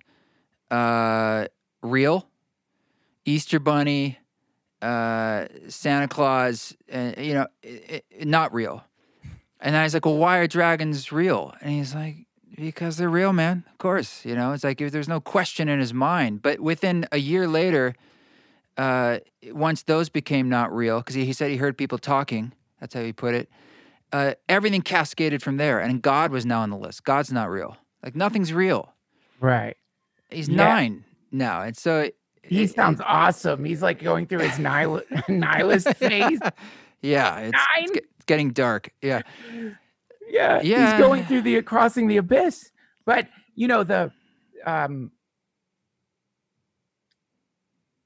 real, Easter Bunny, Santa Claus, not real. And I was like, well, why are dragons real? And he's like, because they're real, man. Of course. It's like there's no question in his mind. But within a year later, once those became not real, because he said he heard people talking, that's how he put it, everything cascaded from there. And God was now on the list. God's not real. Like nothing's real. Right. He's 9 now. And so he sounds awesome. He's like going through his nihilist phase. Yeah. It's getting dark. Yeah. Yeah. He's going through crossing the abyss. But,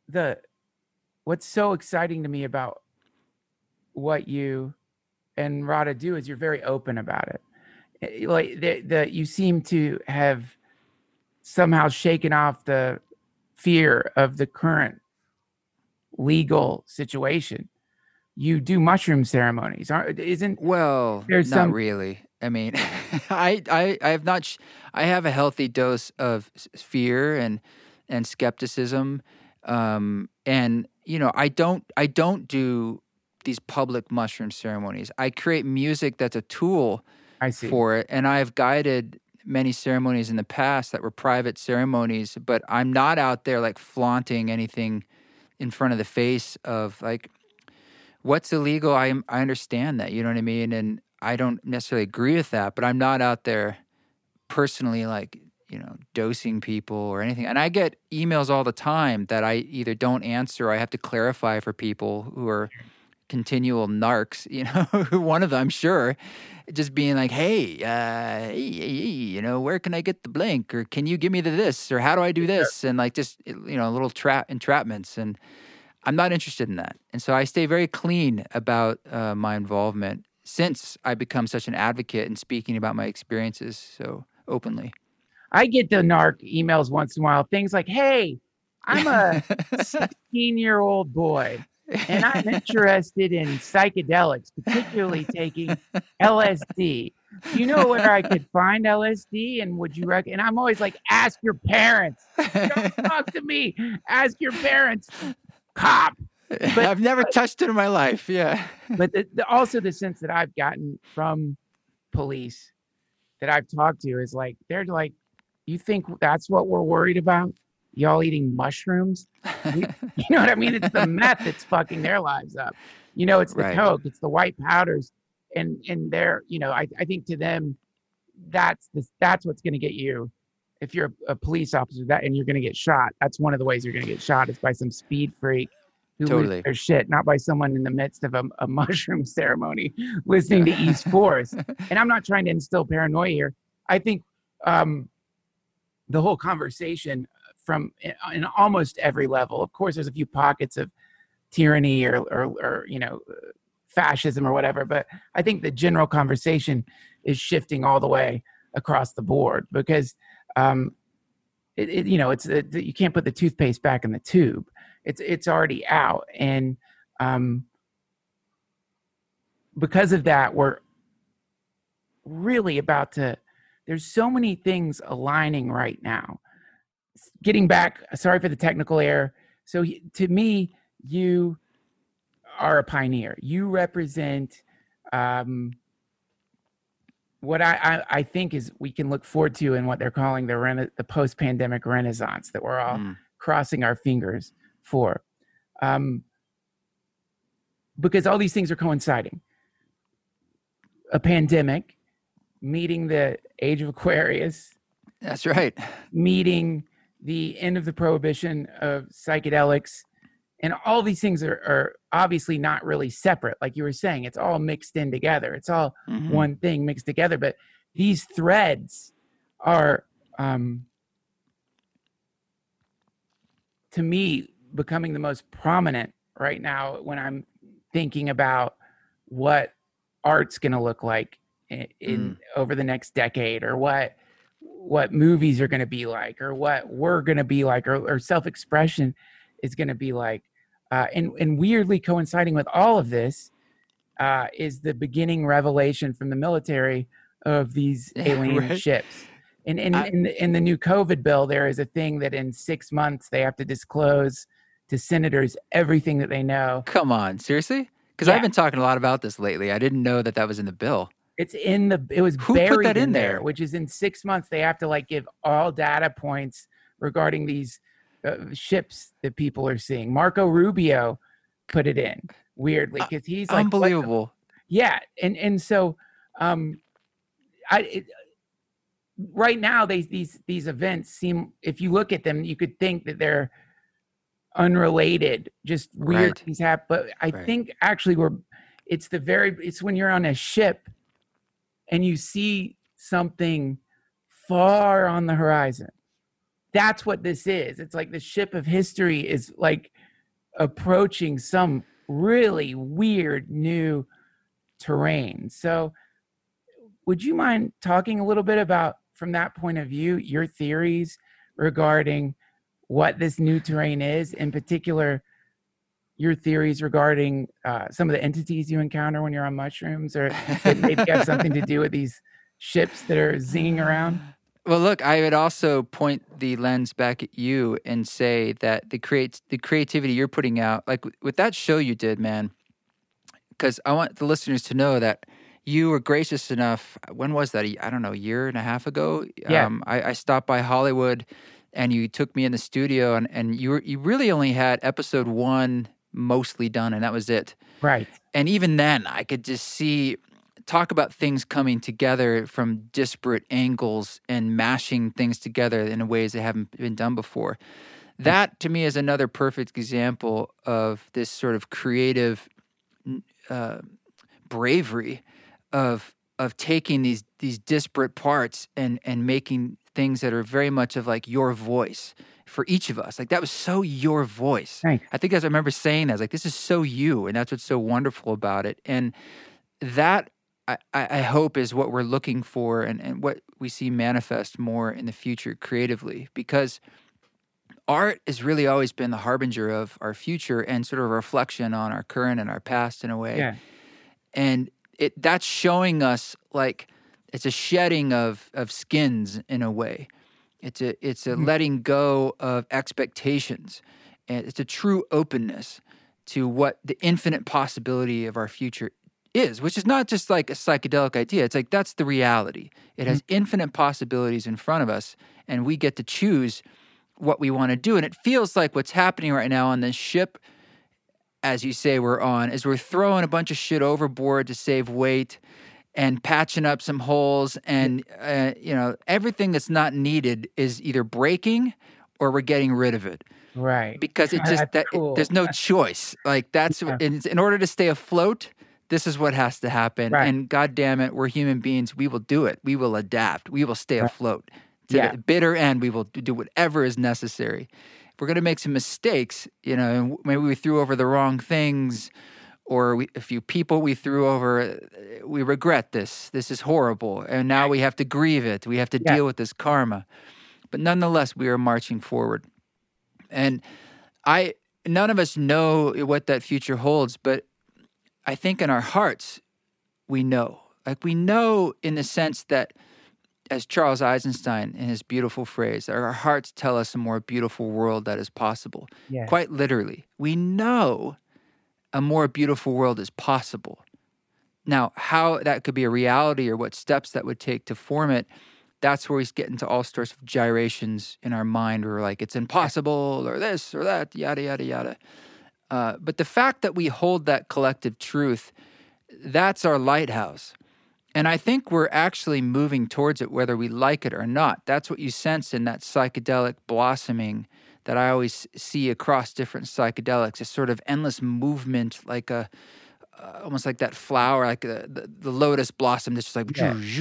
the what's so exciting to me about what you and Rada do is you're very open about it. Like you seem to have somehow shaken off the fear of the current legal situation. You do mushroom ceremonies, isn't? Well, There's not some really. I mean, I have not. I have a healthy dose of fear and skepticism, and I don't do these public mushroom ceremonies. I create music that's a tool I see. for it, and I have guided many ceremonies in the past that were private ceremonies, but I'm not out there like flaunting anything in front of the face of like what's illegal. I understand that, you know what I mean, and I don't necessarily agree with that, but I'm not out there personally like dosing people or anything. And I get emails all the time that I either don't answer or I have to clarify for people who are continual narcs, one of them, I'm sure, just being like, hey, where can I get the blank? Or can you give me this? Or how do I do this? And like just, little entrapments. And I'm not interested in that. And so I stay very clean about my involvement since I become such an advocate and speaking about my experiences so openly. I get the narc emails once in a while, things like, hey, I'm a 16-year-old boy and I'm interested in psychedelics, particularly taking LSD. Do you know where I could find LSD? And would you recommend? And I'm always like, ask your parents. Don't talk to me. Ask your parents. Cop. But I've never touched it in my life. Yeah. But also the sense that I've gotten from police that I've talked to is like, they're like, you think that's what we're worried about? Y'all eating mushrooms? You know what I mean? It's the meth that's fucking their lives up. It's the coke, it's the white powders. And they're, I think to them, that's what's going to get you. If you're a police officer and you're going to get shot, that's one of the ways you're going to get shot is by some speed freak who loses their shit, not by someone in the midst of a mushroom ceremony listening to East Force. And I'm not trying to instill paranoia here. I think the whole conversation from in almost every level, of course, there's a few pockets of tyranny or fascism or whatever, but I think the general conversation is shifting all the way across the board because you can't put the toothpaste back in the tube. It's already out, and because of that, we're really about to. There's so many things aligning right now. Getting back, sorry for the technical error. So to me, you are a pioneer. You represent what I think is we can look forward to in what they're calling the post-pandemic renaissance that we're all crossing our fingers for. Because all these things are coinciding. A pandemic, meeting the age of Aquarius. That's right. Meeting the end of the prohibition of psychedelics. And all these things are obviously not really separate. Like you were saying, it's all mixed in together. It's all one thing mixed together. But these threads are, to me, becoming the most prominent right now when I'm thinking about what art's going to look like in over the next decade, or what movies are going to be like, or what we're going to be like, or self-expression is going to be like. And weirdly coinciding with all of this is the beginning revelation from the military of these alien ships. And in the new COVID bill, there is a thing that in 6 months they have to disclose to senators everything that they know. Come on, seriously? Because I've been talking a lot about this lately. I didn't know that was in the bill. It was Who buried put that in there? Which is in 6 months they have to give all data points regarding these ships that people are seeing. Marco Rubio put it in weirdly because he's like unbelievable. And so right now these events seem, if you look at them, you could think that they're unrelated, just weird things happen. But I think actually it's when you're on a ship and you see something far on the horizon. That's what this is. It's like the ship of history is like approaching some really weird new terrain. So would you mind talking a little bit about, from that point of view, your theories regarding what this new terrain is, in particular, your theories regarding some of the entities you encounter when you're on mushrooms, or that maybe have something to do with these ships that are zinging around? Well, look, I would also point the lens back at you and say that the creativity you're putting out, like with that show you did, man, because I want the listeners to know that you were gracious enough. When was that? I don't know, a year and a half ago? Yeah. I stopped by Hollywood and you took me in the studio and you really only had episode 1 mostly done, and that was it. Right. And even then, I could just talk about things coming together from disparate angles and mashing things together in ways that haven't been done before. That, to me, is another perfect example of this sort of creative bravery of taking these disparate parts and making things that are very much of like your voice for each of us. Like that was so your voice. Right. I think as I remember saying that, I was like, this is so you, and that's what's so wonderful about it. And that I hope is what we're looking for and what we see manifest more in the future creatively, because art has really always been the harbinger of our future and sort of a reflection on our current and our past in a way. Yeah. And that's showing us like it's a shedding of skins in a way. It's a letting go of expectations, and it's a true openness to what the infinite possibility of our future is, which is not just like a psychedelic idea. It's like that's the reality. It has infinite possibilities in front of us, and we get to choose what we want to do. And it feels like what's happening right now on this ship, as you say, we're on, is we're throwing a bunch of shit overboard to save weight and patching up some holes, and everything that's not needed is either breaking or we're getting rid of it. Right. Because it just Cool. there's no choice. Like that's in order to stay afloat, this is what has to happen. Right. And God damn it, we're human beings. We will do it. We will adapt. We will stay afloat. To the bitter end, we will do whatever is necessary. If we're going to make some mistakes, and maybe we threw over the wrong things, or a few people we threw over, we regret this. This is horrible. And now we have to grieve it. We have to deal with this karma. But nonetheless, we are marching forward. And none of us know what that future holds, but I think in our hearts, we know. Like we know in the sense that, as Charles Eisenstein in his beautiful phrase, our hearts tell us a more beautiful world that is possible. Yes. Quite literally. We know a more beautiful world is possible. Now, how that could be a reality or what steps that would take to form it, that's where we get into all sorts of gyrations in our mind where we're like, it's impossible or this or that, yada, yada, yada. But the fact that we hold that collective truth, that's our lighthouse. And I think we're actually moving towards it, whether we like it or not. That's what you sense in that psychedelic blossoming that I always see across different psychedelics, a sort of endless movement, like almost like that flower, like the lotus blossom that's just like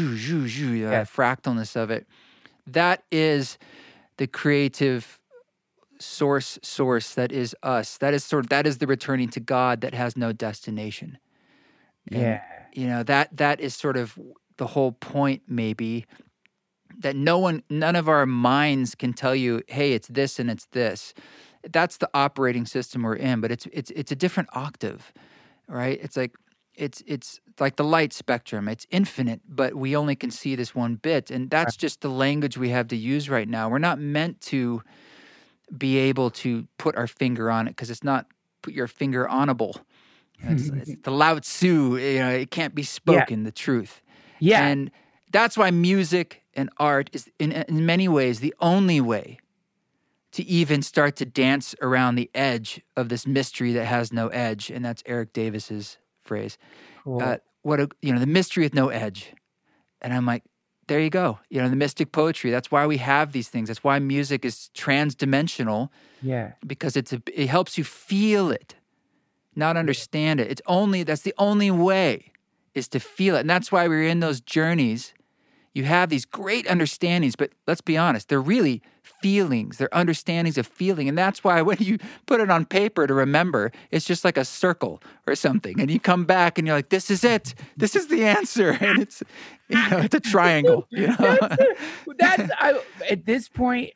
fractalness of it. That is the creative source that is us. That is the returning to God that has no destination. And, that is sort of the whole point, maybe, that none of our minds can tell you, hey, it's this and it's this. That's the operating system we're in, but it's a different octave, right? It's like the light spectrum. It's infinite, but we only can see this one bit, and that's just the language we have to use right now. We're not meant to be able to put our finger on it because it's not put your finger onable. It's the Lao Tzu, it can't be spoken, the truth. Yeah. And that's why music and art is in many ways the only way to even start to dance around the edge of this mystery that has no edge. And that's Eric Davis's phrase. Cool. The mystery with no edge. And I'm like, there you go. The mystic poetry. That's why we have these things. That's why music is transdimensional. Yeah. Because it helps you feel it, not understand it. That's the only way is to feel it. And that's why we're in those journeys. you have these great understandings, but let's be honest, they're really feelings. They're understandings of feeling. And that's why when you put it on paper to remember, it's just like a circle or something. And you come back and you're like, this is it. This is the answer. And it's, it's a triangle. At this point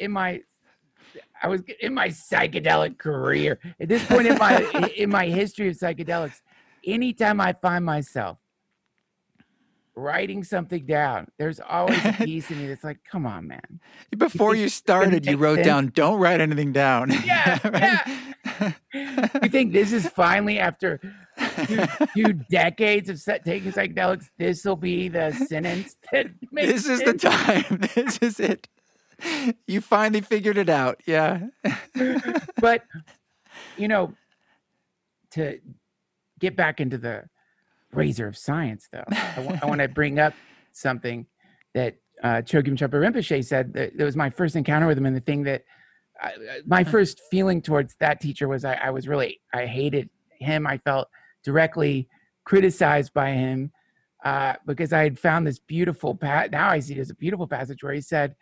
I was in my psychedelic career. At this point in my history of psychedelics, anytime I find myself writing something down, there's always a piece of me that's like, come on, man. Before you started, you wrote down, don't write anything down. Yeah, right? You think this is finally, after two decades of taking psychedelics, this will be the sentence that makes This is the time. This is it. You finally figured it out. Yeah. But, to get back into the razor of science, though, I want to bring up something that Chogyam Trungpa Rinpoche said. That was my first encounter with him, and the thing that my first feeling towards that teacher was I hated him. I felt directly criticized by him because I had found this beautiful now I see it as a beautiful passage where he said,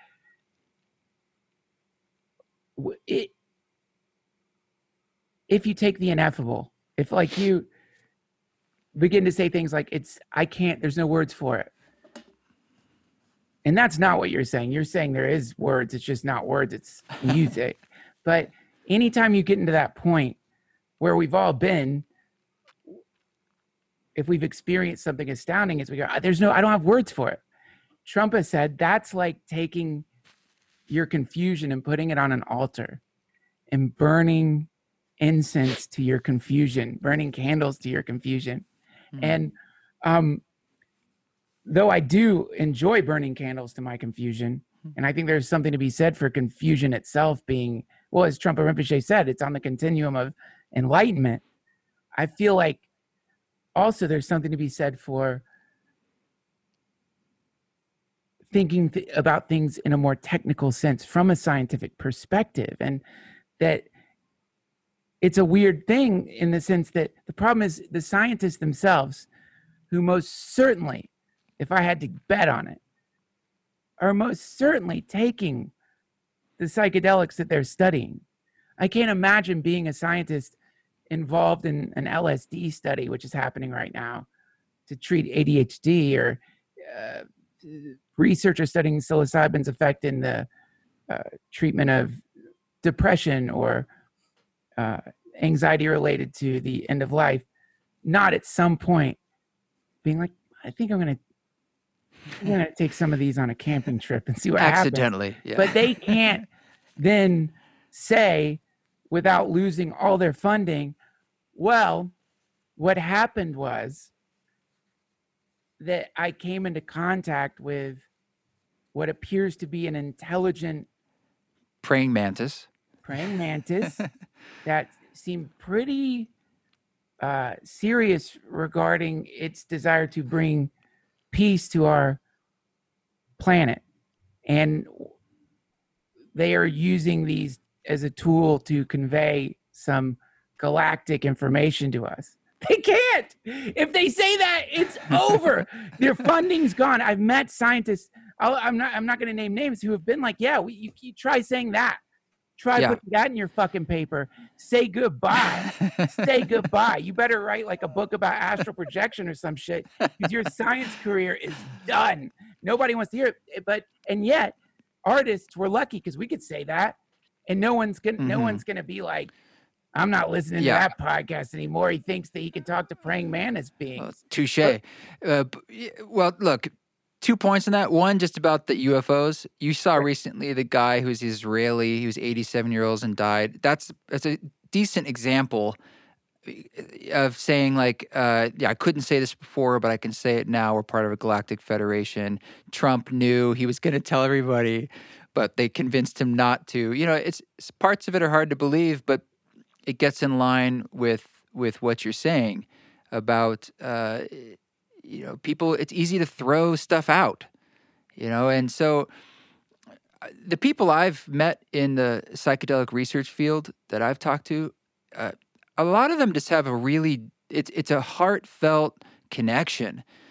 if you take the ineffable, if like you begin to say things like there's no words for it. And that's not what you're saying. You're saying there is words. It's just not words. It's music. But anytime you get into that point where we've all been, if we've experienced something astounding, as we go, I don't have words for it. Trungpa said, that's like taking your confusion and putting it on an altar and burning incense to your confusion, burning candles to your confusion. And though I do enjoy burning candles to my confusion, and I think there's something to be said for confusion itself being, well, as Trungpa Rinpoche said, it's on the continuum of enlightenment. I feel like also there's something to be said for thinking about things in a more technical sense from a scientific perspective. And that it's a weird thing in the sense that the problem is the scientists themselves, who most certainly, if I had to bet on it, are most certainly taking the psychedelics that they're studying. I can't imagine being a scientist involved in an LSD study, which is happening right now to treat ADHD, or researchers studying psilocybin's effect in the treatment of depression or anxiety related to the end of life, not at some point being like, I think I'm going to take some of these on a camping trip and see what accidentally happens. Yeah. But they can't then say, without losing all their funding, well, what happened was that I came into contact with what appears to be an intelligent praying mantis that seemed pretty serious regarding its desire to bring peace to our planet. And they are using these as a tool to convey some galactic information to us. They can't. If they say that, it's over. Their funding's gone. I've met scientists. I'm not going to name names, who have been like, yeah, you try saying that. Try putting that in your fucking paper. Say goodbye. Say goodbye. You better write like a book about astral projection or some shit, because your science career is done. Nobody wants to hear it. And yet, artists, we're lucky because we could say that, and no one's gonna be like, I'm not listening to that podcast anymore. He thinks that he can talk to praying mantis beings. Touche. Well, look. 2 points on that. One, just about the UFOs. You saw recently the guy who's Israeli, he was 87 years old and died. That's a decent example of saying like, I couldn't say this before, but I can say it now. We're part of a galactic federation. Trump knew he was going to tell everybody, but they convinced him not to. It's parts of it are hard to believe, but it gets in line with what you're saying about, people, it's easy to throw stuff out, and so the people I've met in the psychedelic research field that I've talked to, a lot of them just have a really, it's a heartfelt connection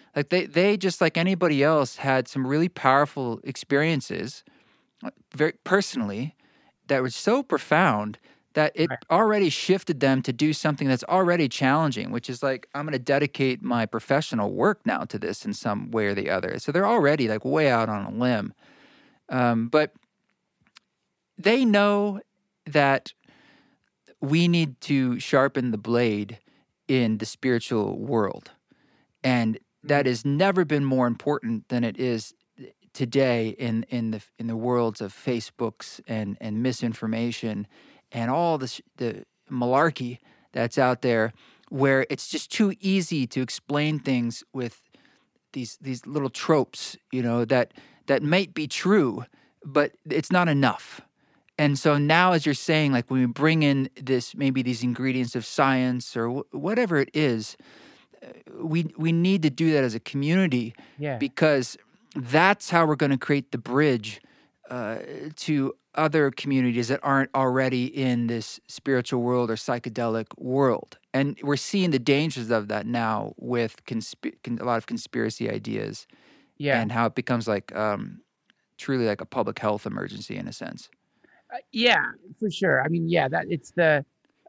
Like they just like anybody else had some really powerful experiences, very personally, that were so profound that it already shifted them to do something that's already challenging, which is like, I'm going to dedicate my professional work now to this in some way or the other. So they're already like way out on a limb. But they know that we need to sharpen the blade in the spiritual world. And that has never been more important than it is today in the worlds of Facebooks and misinformation and all the malarkey that's out there, where it's just too easy to explain things with these little tropes, that might be true, but it's not enough. And so now, as you're saying, like when we bring in maybe these ingredients of science or whatever it is, we need to do that as a community, because that's how we're going to create the bridge to other communities that aren't already in this spiritual world or psychedelic world. And we're seeing the dangers of that now with a lot of conspiracy ideas, and how it becomes like truly like a public health emergency in a sense. Yeah, for sure. I mean, that it's the,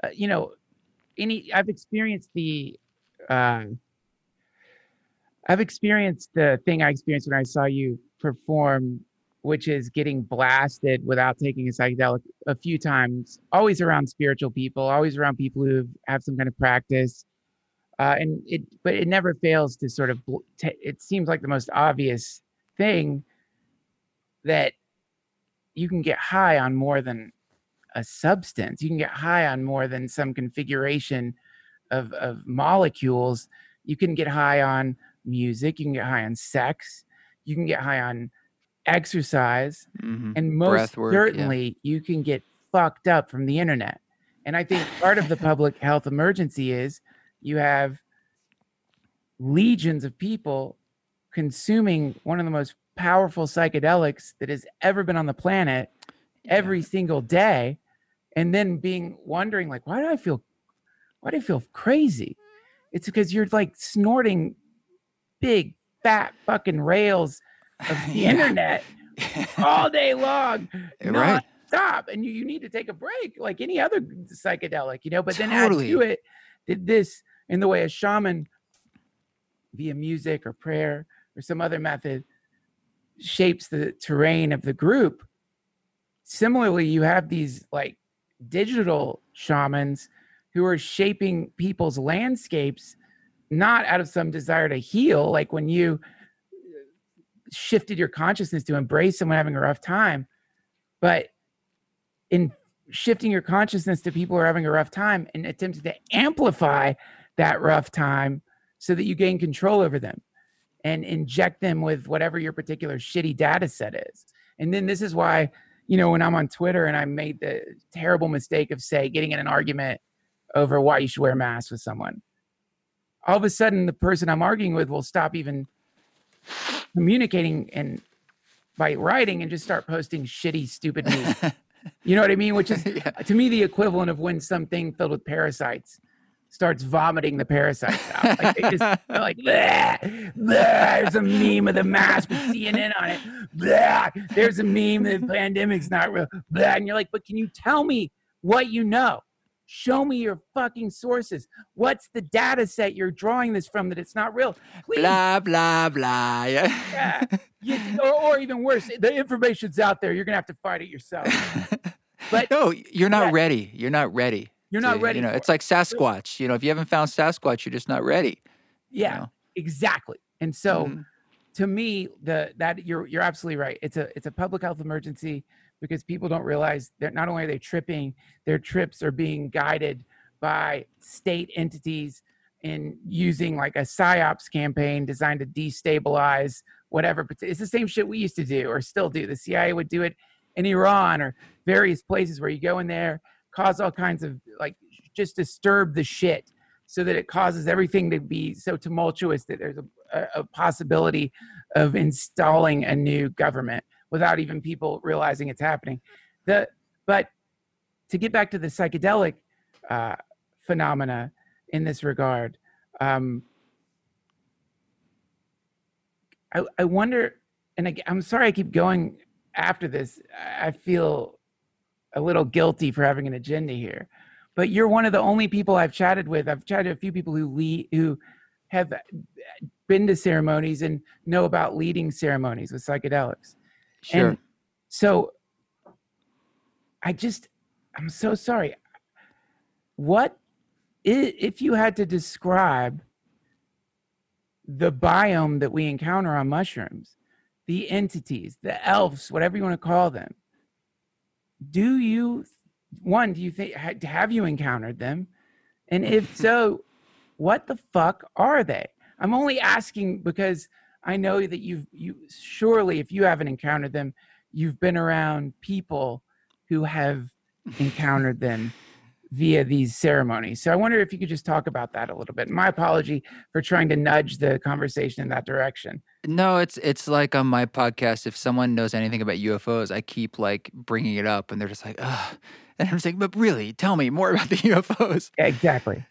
I've experienced the thing I experienced when I saw you perform, which is getting blasted without taking a psychedelic a few times, always around spiritual people, always around people who have some kind of practice. But it never fails to sort of, it seems like the most obvious thing that you can get high on more than a substance. You can get high on more than some configuration of molecules. You can get high on music. You can get high on sex. You can get high on exercise. And most certainly you can get fucked up from the internet. And I think part of the public health emergency is you have legions of people consuming one of the most powerful psychedelics that has ever been on the planet every single day, and then wondering like, why do I feel crazy? It's because you're like snorting big fat fucking rails of the internet all day long, non-stop, and you need to take a break like any other psychedelic, but then add to it that this, in the way a shaman via music or prayer or some other method shapes the terrain of the group. Similarly, you have these like digital shamans who are shaping people's landscapes, not out of some desire to heal, like when you shifted your consciousness to embrace someone having a rough time, but in shifting your consciousness to people who are having a rough time and attempting to amplify that rough time so that you gain control over them and inject them with whatever your particular shitty data set is. And then this is why, when I'm on Twitter and I made the terrible mistake of, say, getting in an argument over why you should wear masks with someone, all of a sudden the person I'm arguing with will stop even communicating and by writing and just start posting shitty, stupid memes. You know what I mean? Which is, to me, the equivalent of when something filled with parasites starts vomiting the parasites out. Like they're like, bleh, bleh, there's a meme of the mask with CNN on it. Bleh, there's a meme that the pandemic's not real. Bleh, and you're like, but can you tell me what you know? Show me your fucking sources. What's the data set you're drawing this from that it's not real? Please. Blah, blah, blah. Yeah. Or even worse, the information's out there. You're going to have to find it yourself. But no, you're not ready. You're not ready. You're not ready. It's like Sasquatch. If you haven't found Sasquatch, you're just not ready. Yeah, exactly. And so to me, you're absolutely right. It's a public health emergency because people don't realize that not only are they tripping, their trips are being guided by state entities in using like a psyops campaign designed to destabilize whatever. It's the same shit we used to do or still do. The CIA would do it in Iran or various places where you go in there, cause all kinds of like, just disturb the shit so that it causes everything to be so tumultuous that there's a possibility of installing a new government without even people realizing it's happening. But to get back to the psychedelic phenomena in this regard, I wonder, and I'm sorry I keep going after this. I feel a little guilty for having an agenda here, but you're one of the only people I've chatted with. I've chatted to a few people who have been to ceremonies and know about leading ceremonies with psychedelics. Sure. And so I'm so sorry. What if you had to describe the biome that we encounter on mushrooms, the entities, the elves, whatever you want to call them, do you think, have you encountered them? And if so, what the fuck are they? I'm only asking because I know that you surely, if you haven't encountered them, you've been around people who have encountered them via these ceremonies. So I wonder if you could just talk about that a little bit. My apology for trying to nudge the conversation in that direction. No, it's like on my podcast, if someone knows anything about UFOs, I keep like bringing it up and they're just like, ugh. And I'm saying, but really, tell me more about the UFOs. Yeah, exactly.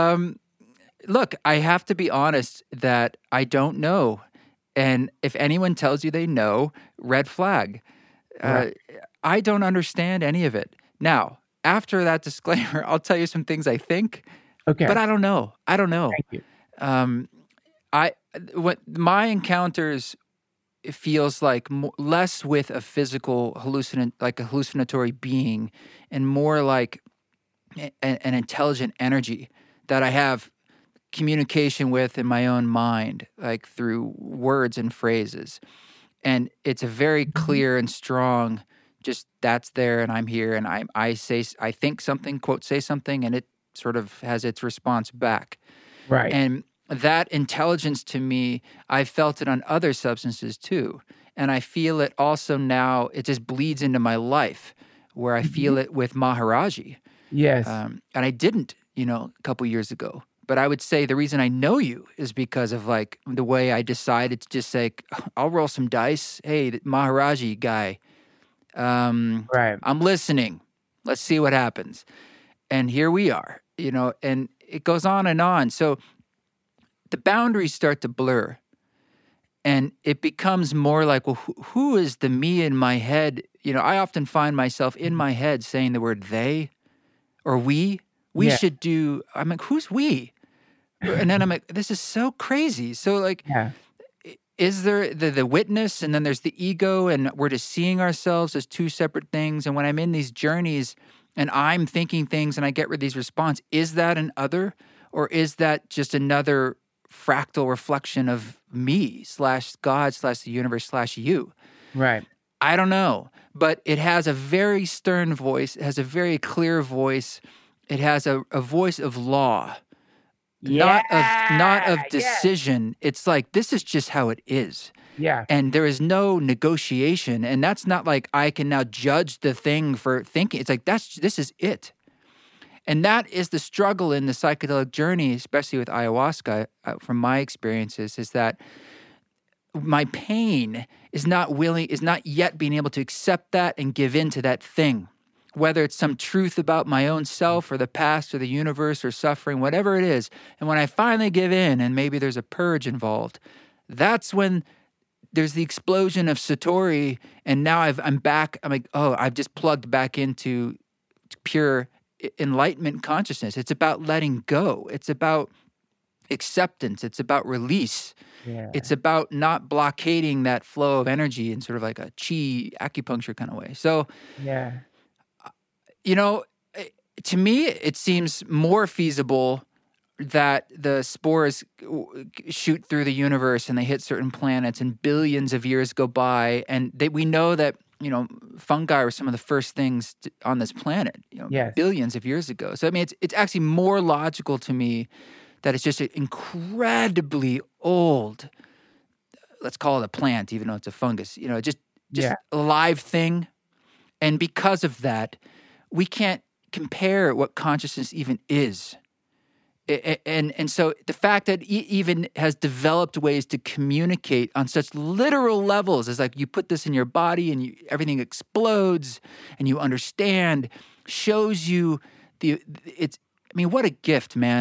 Look, I have to be honest that I don't know. And if anyone tells you they know, red flag. Right. I don't understand any of it. Now, after that disclaimer, I'll tell you some things I think. Okay. But I don't know. Thank you. What my encounters, it feels like less with a physical hallucinatory being, and more like an intelligent energy that I have communication with in my own mind, like through words and phrases. And it's a very clear and strong, just that's there and I'm here and I think something, quote, say something, and it sort of has its response back. Right. And that intelligence to me, I felt it on other substances too. And I feel it also now, it just bleeds into my life where I feel it with Maharaji. Yes. And I didn't, a couple years ago. But I would say the reason I know you is because of like the way I decided to just say, I'll roll some dice. Hey, the Maharaji guy, right. I'm listening. Let's see what happens. And here we are, and it goes on and on. So the boundaries start to blur. And it becomes more like, well, who is the me in my head? I often find myself in my head saying the word they or we. We should do, I'm like, who's we? And then I'm like, this is so crazy. So like, is there the witness and then there's the ego and we're just seeing ourselves as two separate things. And when I'm in these journeys and I'm thinking things and I get these responses, is that an other or is that just another fractal reflection of me / God / the universe / you? Right. I don't know, but it has a very stern voice. It has a very clear voice. It has a voice of law. Not of decision. It's like, this is just how it is. Yeah. And there is no negotiation. And that's not like I can now judge the thing for thinking. It's like, this is it. And that is the struggle in the psychedelic journey, especially with ayahuasca, from my experiences, is that my pain is not yet being able to accept that and give in to that thing. Whether it's some truth about my own self or the past or the universe or suffering, whatever it is. And when I finally give in and maybe there's a purge involved, that's when there's the explosion of Satori. And now I'm back. I'm like, oh, I've just plugged back into pure enlightenment consciousness. It's about letting go. It's about acceptance. It's about release. Yeah. It's about not blockading that flow of energy in sort of like a chi acupuncture kind of way. So, yeah. To me, it seems more feasible that the spores shoot through the universe and they hit certain planets and billions of years go by. And we know that, fungi were some of the first things on this planet, billions of years ago. So, I mean, it's actually more logical to me that it's just an incredibly old, let's call it a plant, even though it's a fungus, just a live thing. And because of that, we can't compare what consciousness even is. And so the fact that it even has developed ways to communicate on such literal levels is like you put this in your body and everything explodes and you understand, shows you what a gift, man.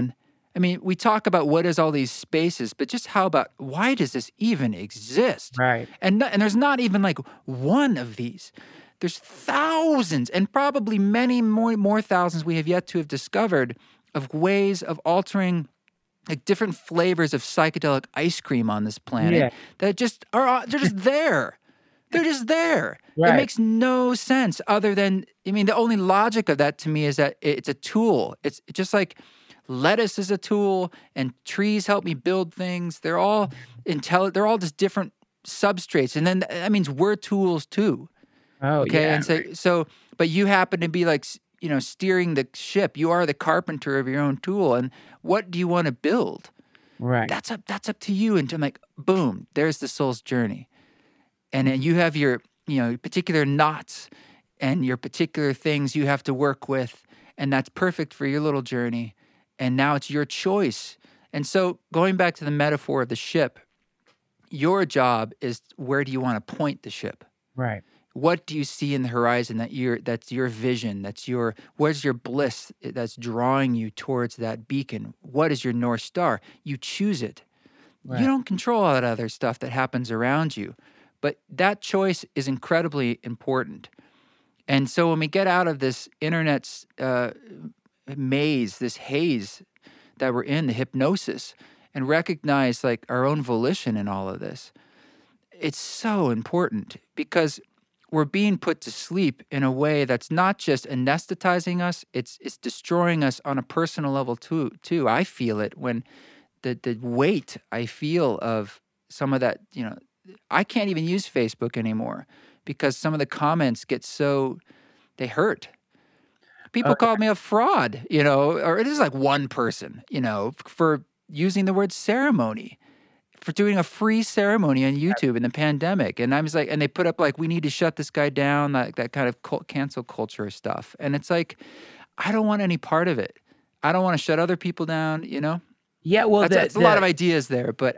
I mean, we talk about what is all these spaces, but just how about why does this even exist? Right. And there's not even like one of these. There's thousands and probably many more thousands we have yet to have discovered of ways of altering like different flavors of psychedelic ice cream on this planet that just they're just there. They're just there. Right. It makes no sense other than, I mean, the only logic of that to me is that it's a tool. It's just like lettuce is a tool and trees help me build things. They're all they're all just different substrates. And then that means we're tools too. Oh, okay. yeah. And so, but you happen to be like, steering the ship. You are the carpenter of your own tool. And what do you want to build? Right. That's up to you. And I'm like, boom, there's the soul's journey. And then you have your, particular knots and your particular things you have to work with. And that's perfect for your little journey. And now it's your choice. And so going back to the metaphor of the ship, your job is where do you want to point the ship? Right. What do you see in the horizon that's your vision? Where's your bliss that's drawing you towards that beacon? What is your North Star? You choose it. Right. You don't control all that other stuff that happens around you. But that choice is incredibly important. And so when we get out of this internet's maze, this haze that we're in, the hypnosis, and recognize like our own volition in all of this, it's so important because we're being put to sleep in a way that's not just anesthetizing us, it's destroying us on a personal level too. I feel it when the weight I feel of some of that, I can't even use Facebook anymore because some of the comments get they hurt. People called me a fraud, or it is like one person, for using the word ceremony, for doing a free ceremony on YouTube in the pandemic. And I was like, and they put up like, we need to shut this guy down, that kind of cancel culture stuff. And it's like, I don't want any part of it. I don't want to shut other people down, Yeah, well, that's a lot of ideas there, but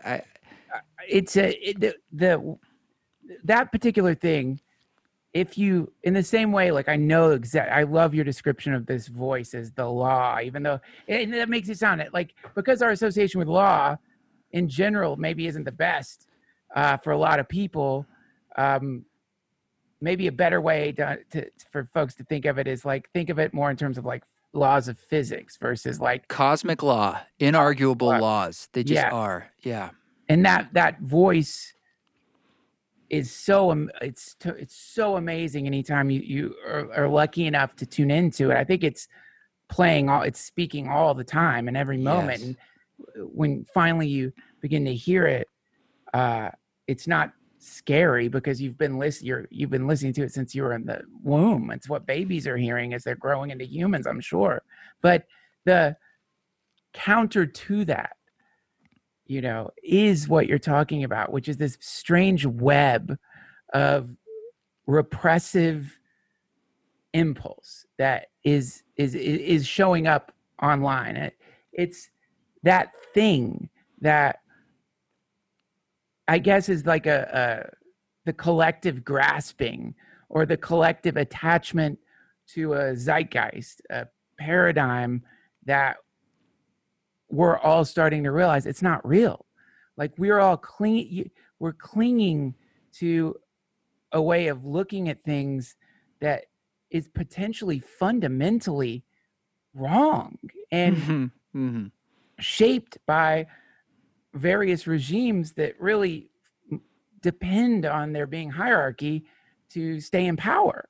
that particular thing, if you, in the same way, like I know I love your description of this voice as the law, even though that makes it sound like, because our association with law in general maybe isn't the best for a lot of people. Maybe a better way for folks to think of it is like, think of it more in terms of like laws of physics versus like cosmic law, inarguable laws. They just are. Yeah. And that voice is so it's so amazing anytime you are lucky enough to tune into it. I think it's speaking all the time and every moment. Yes. And when finally you begin to hear it, it's not scary because you've been listening to it since you were in the womb. It's what babies are hearing as they're growing into humans, I'm sure. But the counter to that, is what you're talking about, which is this strange web of repressive impulse that is showing up online. It's that thing that I guess is like the collective grasping or the collective attachment to a zeitgeist, a paradigm that we're all starting to realize it's not real. Like we're all clinging to a way of looking at things that is potentially fundamentally wrong and shaped by various regimes that really depend on there being hierarchy to stay in power.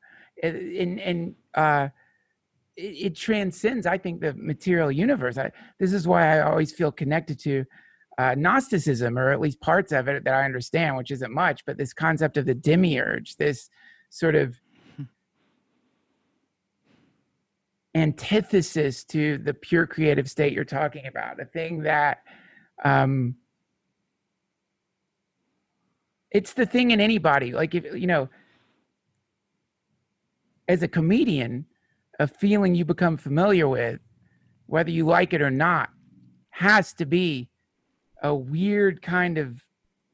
It transcends, I think, the material universe. This is why I always feel connected to Gnosticism, or at least parts of it that I understand, which isn't much, but this concept of the demiurge, this sort of antithesis to the pure creative state you're talking about, a thing that it's the thing in anybody. Like, if as a comedian, a feeling you become familiar with, whether you like it or not, has to be a weird kind of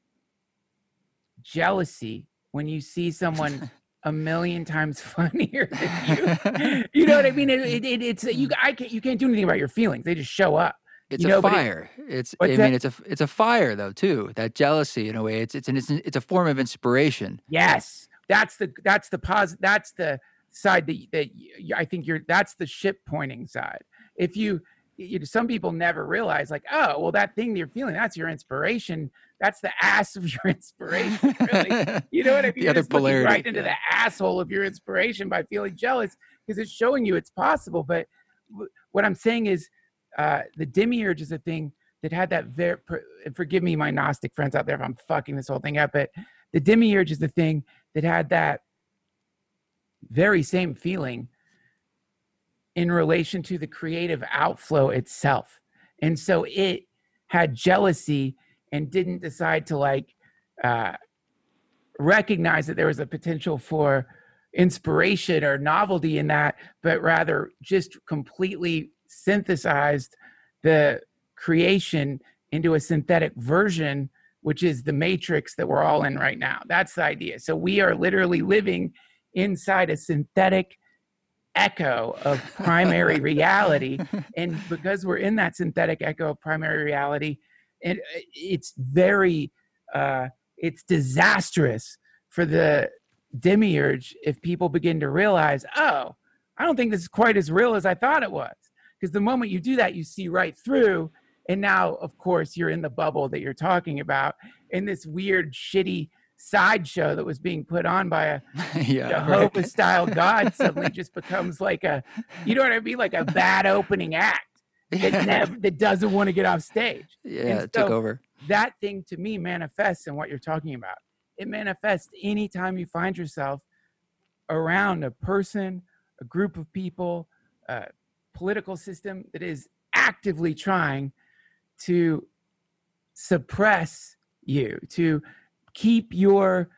jealousy when you see someone a million times funnier than you. You know what I mean? You can't do anything about your feelings. They just show up. It's You a know, but fire. It's what's I that? mean it's a fire though too. That jealousy in a way. It's a form of inspiration. Yes, that's the side I think that's the ship pointing side. If some people never realize, like, oh, well, that thing you're feeling, that's your inspiration. That's the ass of your inspiration, really. You know what I mean? The You're other just looking polarity. right into the asshole of your inspiration by feeling jealous because it's showing you it's possible. But what I'm saying is, the demiurge is a thing that had that forgive me, my Gnostic friends out there, if I'm fucking this whole thing up, but the demiurge is the thing that had that very same feeling in relation to the creative outflow itself. And so it had jealousy and didn't decide to recognize that there was a potential for inspiration or novelty in that, but rather just completely synthesized the creation into a synthetic version, which is the matrix that we're all in right now. That's the idea. So we are literally living inside a synthetic echo of primary reality. And because we're in that synthetic echo of primary reality, and it's very, it's disastrous for the demiurge if people begin to realize, oh, I don't think this is quite as real as I thought it was. Because the moment you do that, you see right through. And now, of course, you're in the bubble that you're talking about, in this weird, shitty sideshow that was being put on by a Jehovah-style God suddenly just becomes like a, you know what I mean, like a bad opening act that doesn't want to get off stage. Yeah, it took over. That thing to me manifests in what you're talking about. It manifests anytime you find yourself around a person, a group of people, a political system that is actively trying to suppress you, to keep your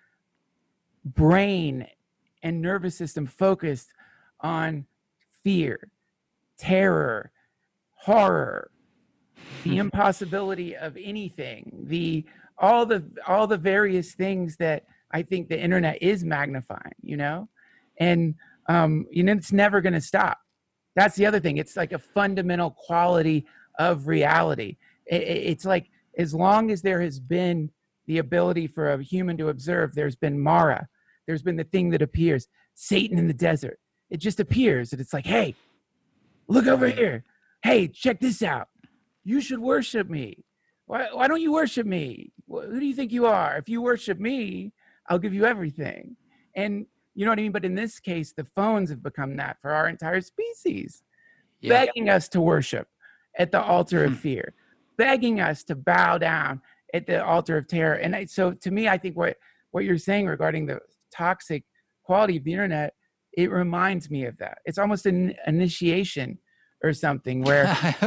brain and nervous system focused on fear, terror, horror, the impossibility of anything, all the various things that I think the internet is magnifying, and it's never going to stop. That's the other thing. It's like a fundamental quality of reality. It's like, as long as there has been the ability for a human to observe, there's been Mara. There's been the thing that appears, Satan in the desert. It just appears, and it's like, hey, look over here. Hey, check this out. You should worship me. Why don't you worship me? Who do you think you are? If you worship me, I'll give you everything. And you know what I mean? But in this case, the phones have become that for our entire species, begging us to worship at the altar of fear, begging us to bow down at the altar of terror. And so to me, I think what you're saying regarding the toxic quality of the internet, it reminds me of that. It's almost an initiation or something where,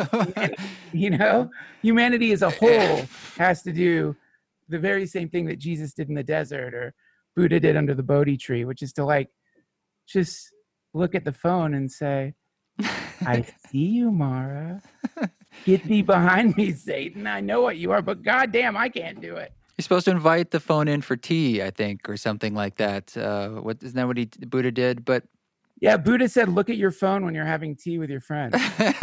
humanity as a whole has to do the very same thing that Jesus did in the desert or Buddha did under the Bodhi tree, which is to just look at the phone and say, I see you, Mara. Get thee behind me, Satan. I know what you are, but goddamn, I can't do it. You're supposed to invite the phone in for tea, I think, or something like that. Isn't that what Buddha did? But yeah, Buddha said, look at your phone when you're having tea with your friends.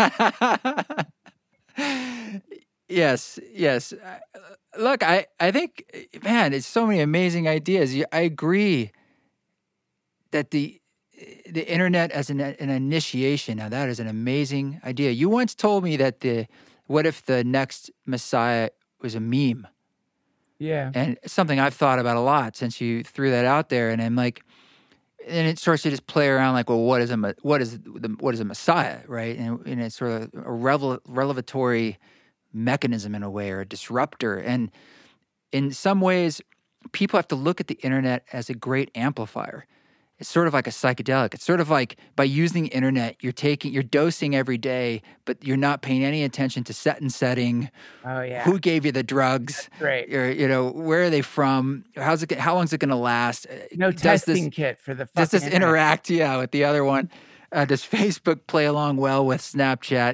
Yes. Look, I think, man, it's so many amazing ideas. I agree that the internet as an initiation, now that is an amazing idea. You once told me that what if the next Messiah was a meme? Yeah. And it's something I've thought about a lot since you threw that out there. And I'm like, and it starts to just play around like, well, what is a Messiah, right? And it's sort of a revelatory mechanism in a way, or a disruptor. And in some ways, people have to look at the internet as a great amplifier. It's sort of like a psychedelic. It's sort of like by using the internet, you're dosing every day, but you're not paying any attention to set and setting. Oh yeah. Who gave you the drugs? That's right. Or, where are they from? How long is it going to last? No testing kit for the fucking Does this internet. interact, with the other one? Does Facebook play along well with Snapchat?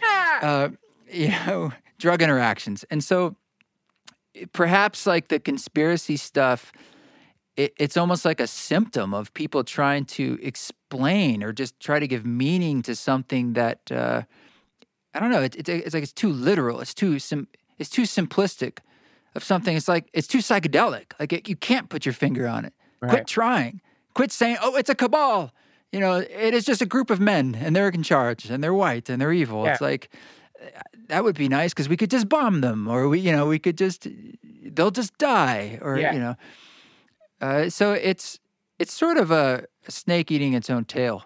Drug interactions. And so perhaps like the conspiracy stuff, it's almost like a symptom of people trying to explain or just try to give meaning to something that, I don't know. It's like it's too literal. It's too simplistic of something. It's like it's too psychedelic. Like you can't put your finger on it. Right. Quit trying. Quit saying, "Oh, it's a cabal." You know, it is just a group of men, and they're in charge, and they're white, and they're evil. Yeah. It's like that would be nice because we could just bomb them, or we could just they'll just die, or So it's sort of a snake eating its own tail,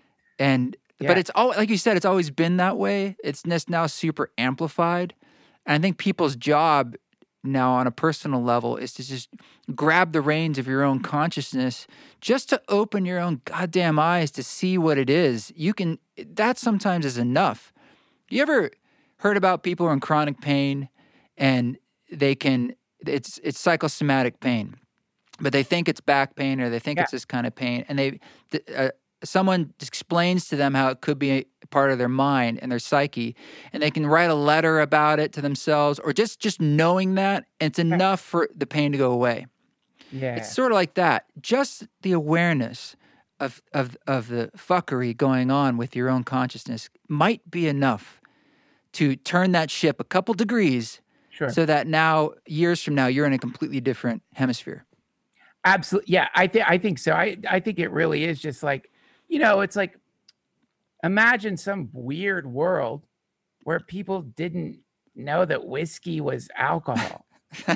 but it's all like you said. It's always been that way. It's just now super amplified, and I think people's job now on a personal level is to just grab the reins of your own consciousness, just to open your own goddamn eyes to see what it is. That sometimes is enough. You ever heard about people who are in chronic pain and it's psychosomatic pain, but they think it's back pain or they think it's this kind of pain, and someone explains to them how it could be a part of their mind and their psyche, and they can write a letter about it to themselves, or just knowing that, and it's enough for the pain to go away. Yeah. It's sort of like that. Just the awareness of the fuckery going on with your own consciousness might be enough to turn that ship a couple degrees, so that now, years from now, you're in a completely different hemisphere. Absolutely. Yeah, I think so. I think it really is just like, it's like, imagine some weird world where people didn't know that whiskey was alcohol.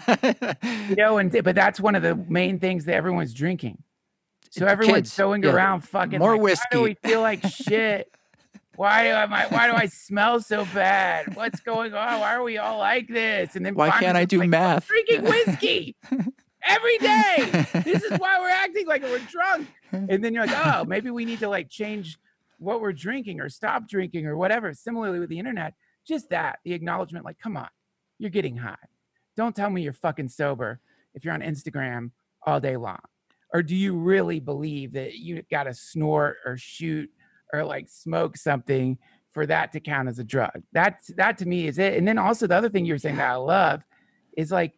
But that's one of the main things that everyone's drinking. So everyone's going around fucking more like, whiskey. Why do we feel like shit? Why do I smell so bad? What's going on? Why are we all like this? And then why can't I do math? Drinking whiskey every day. This is why we're acting like we're drunk. And then you're like, oh, maybe we need to like change what we're drinking or stop drinking or whatever. Similarly with the internet, just that, the acknowledgement, like, come on, you're getting high. Don't tell me you're fucking sober if you're on Instagram all day long. Or do you really believe that you got to snort or shoot or like smoke something for that to count as a drug? That to me is it. And then also the other thing you were saying that I love is like,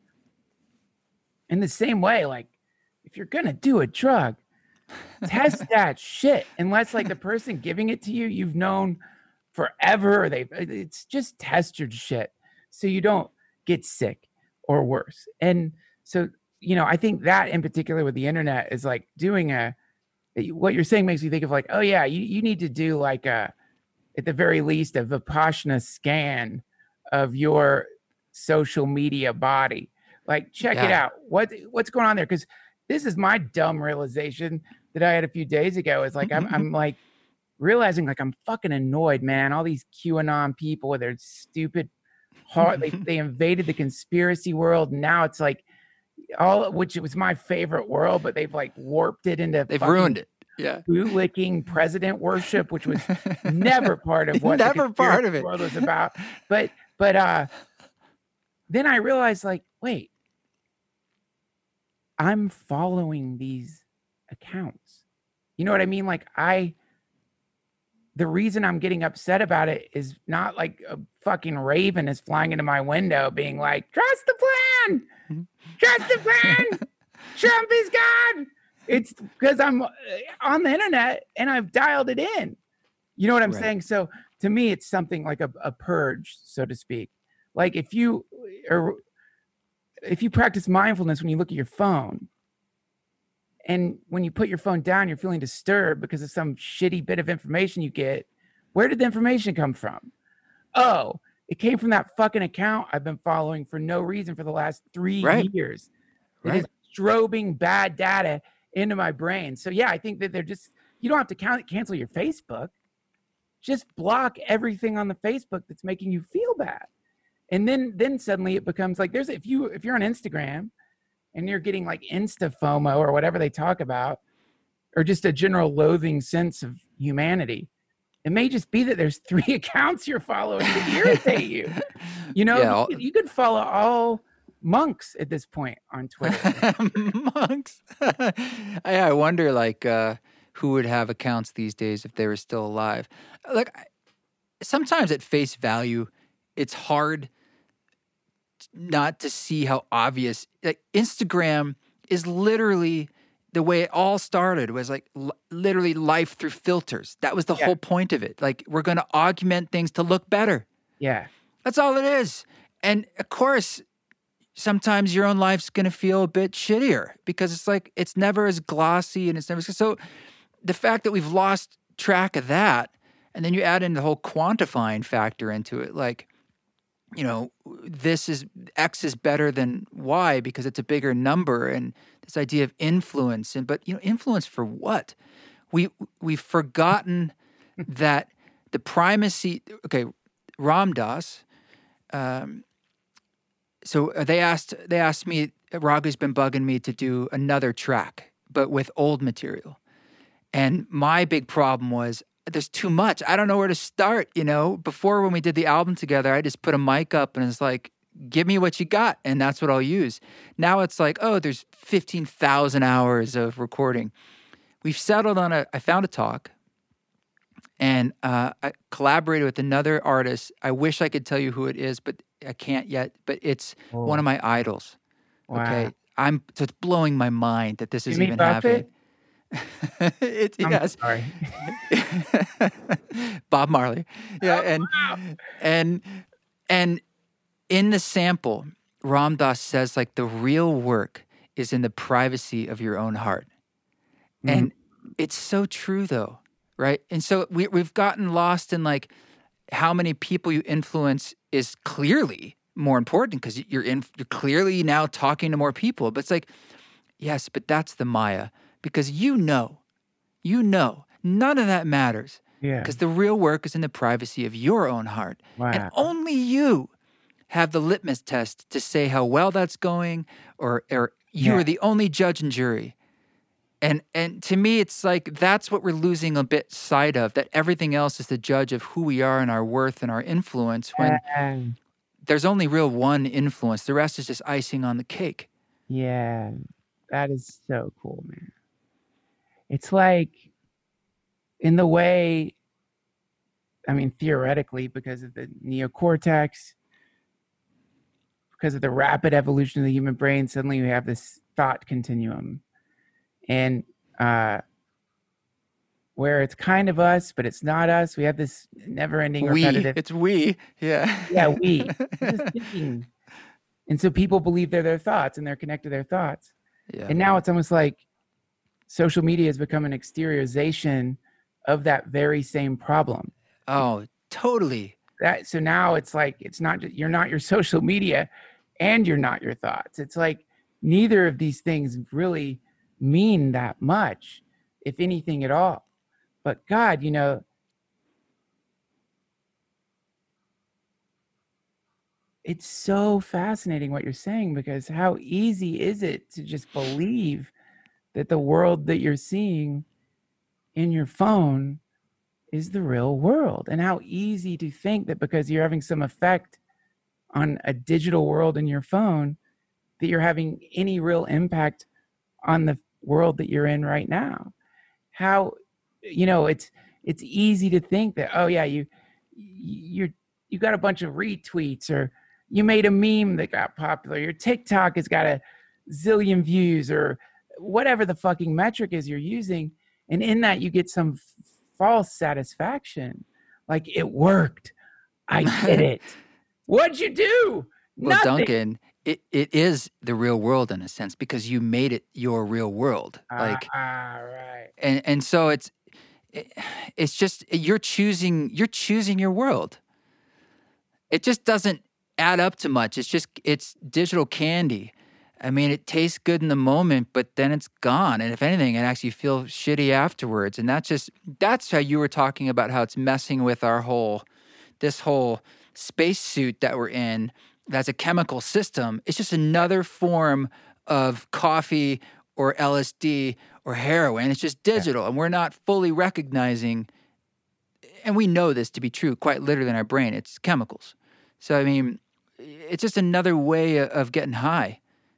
in the same way, like if you're going to do a drug, test that shit. Unless like the person giving it to you, you've known forever, it's just test your shit so you don't get sick or worse. And so, I think that in particular with the internet is like doing what you're saying makes me think of like, oh yeah, you need to do like at the very least a Vipassana scan of your social media body. Like check it out. What's going on there? Because this is my dumb realization that I had a few days ago. Is like I'm like realizing like I'm fucking annoyed, man. All these QAnon people with their stupid heart, they invaded the conspiracy world. And now it's like which was my favorite world, but they've like warped it into they've ruined it. Yeah. Bootlicking president worship, which was never part of what the conspiracy world was about. But then I realized like, wait, I'm following these accounts. You know what I mean? Like the reason I'm getting upset about it is not like a fucking raven is flying into my window being like, trust the plan, trust the plan, Trump is God. It's because I'm on the internet and I've dialed it in. You know what I'm saying? So to me, it's something like a purge, so to speak. Like if you practice mindfulness when you look at your phone, and when you put your phone down, you're feeling disturbed because of some shitty bit of information you get. Where did the information come from? Oh, it came from that fucking account I've been following for no reason for the last 3 years. It is strobing bad data into my brain. So yeah, I think that you don't have to cancel your Facebook. Just block everything on the Facebook that's making you feel bad. And then suddenly it becomes like if you're on Instagram and you're getting like Insta FOMO or whatever they talk about, or just a general loathing sense of humanity, it may just be that there's 3 accounts you're following that irritate you. You could follow all monks at this point on Twitter. Monks. I wonder like who would have accounts these days if they were still alive. Like sometimes at face value, it's hard not to see how obvious, like Instagram is literally the way it all started was like literally life through filters. That was the whole point of it. Like we're going to augment things to look better. Yeah. That's all it is. And of course, sometimes your own life's going to feel a bit shittier because it's like it's never as glossy and it's never so. The fact that we've lost track of that, and then you add in the whole quantifying factor into it, like, you know, this is X is better than Y because it's a bigger number, and this idea of influence, but you know, influence for what? We've forgotten that the primacy. Okay, Ram Dass. So they asked me. Raghu's been bugging me to do another track, but with old material. And my big problem was there's too much. I don't know where to start, you know? Before when we did the album together, I just put a mic up and it's like, give me what you got, and that's what I'll use. Now it's like, oh, there's 15,000 hours of recording. We've settled on I found a talk, and I collaborated with another artist. I wish I could tell you who it is, but I can't yet. But it's one of my idols. Wow. Okay, so it's blowing my mind that this is Jimmy even Buffett? happening. I'm Yes, sorry. Bob Marley. Yeah, and in the sample, Ram Dass says like the real work is in the privacy of your own heart, and it's so true though, right? And so we've gotten lost in like how many people you influence is clearly more important because you're clearly now talking to more people. But it's like, yes, but that's the Maya because you know, none of that matters. Yeah. Because the real work is in the privacy of your own heart. Wow. And only you have the litmus test to say how well that's going, or you are the only judge and jury. And to me, it's like that's what we're losing a bit sight of, that everything else is the judge of who we are and our worth and our influence when there's only real one influence. The rest is just icing on the cake. Yeah. That is so cool, man. It's like in the way, I mean, theoretically, because of the neocortex, because of the rapid evolution of the human brain, suddenly we have this thought continuum. And where it's kind of us, but it's not us. We have this never-ending repetitive. It's we. Yeah. Yeah, we. Just thinking. And so people believe they're their thoughts and they're connected to their thoughts. Yeah. And now it's almost like social media has become an exteriorization of that very same problem. Oh, totally. So now it's like, it's not, you're not your social media and you're not your thoughts. It's like neither of these things really mean that much, if anything at all. But God, you know, it's so fascinating what you're saying, because how easy is it to just believe that the world that you're seeing in your phone is the real world, and how easy to think that because you're having some effect on a digital world in your phone, that you're having any real impact on the world that you're in right now. How, you know, it's easy to think that, oh yeah, you got a bunch of retweets, or you made a meme that got popular, your TikTok has got a zillion views, or whatever the fucking metric is you're using, and in that you get some false satisfaction, like it worked, I did it. What'd you do? Well, Nothing. Duncan, it is the real world in a sense because you made it your real world. Like, right. And so it's just you're choosing your world. It just doesn't add up to much. It's digital candy. I mean, it tastes good in the moment, but then it's gone. And if anything, it actually feels shitty afterwards. And that's how you were talking about how it's messing with this whole spacesuit that we're in. That's a chemical system. It's just another form of coffee or LSD or heroin. It's just digital, and we're not fully recognizing. And we know this to be true, quite literally in our brain. It's chemicals. So, I mean, it's just another way of getting high.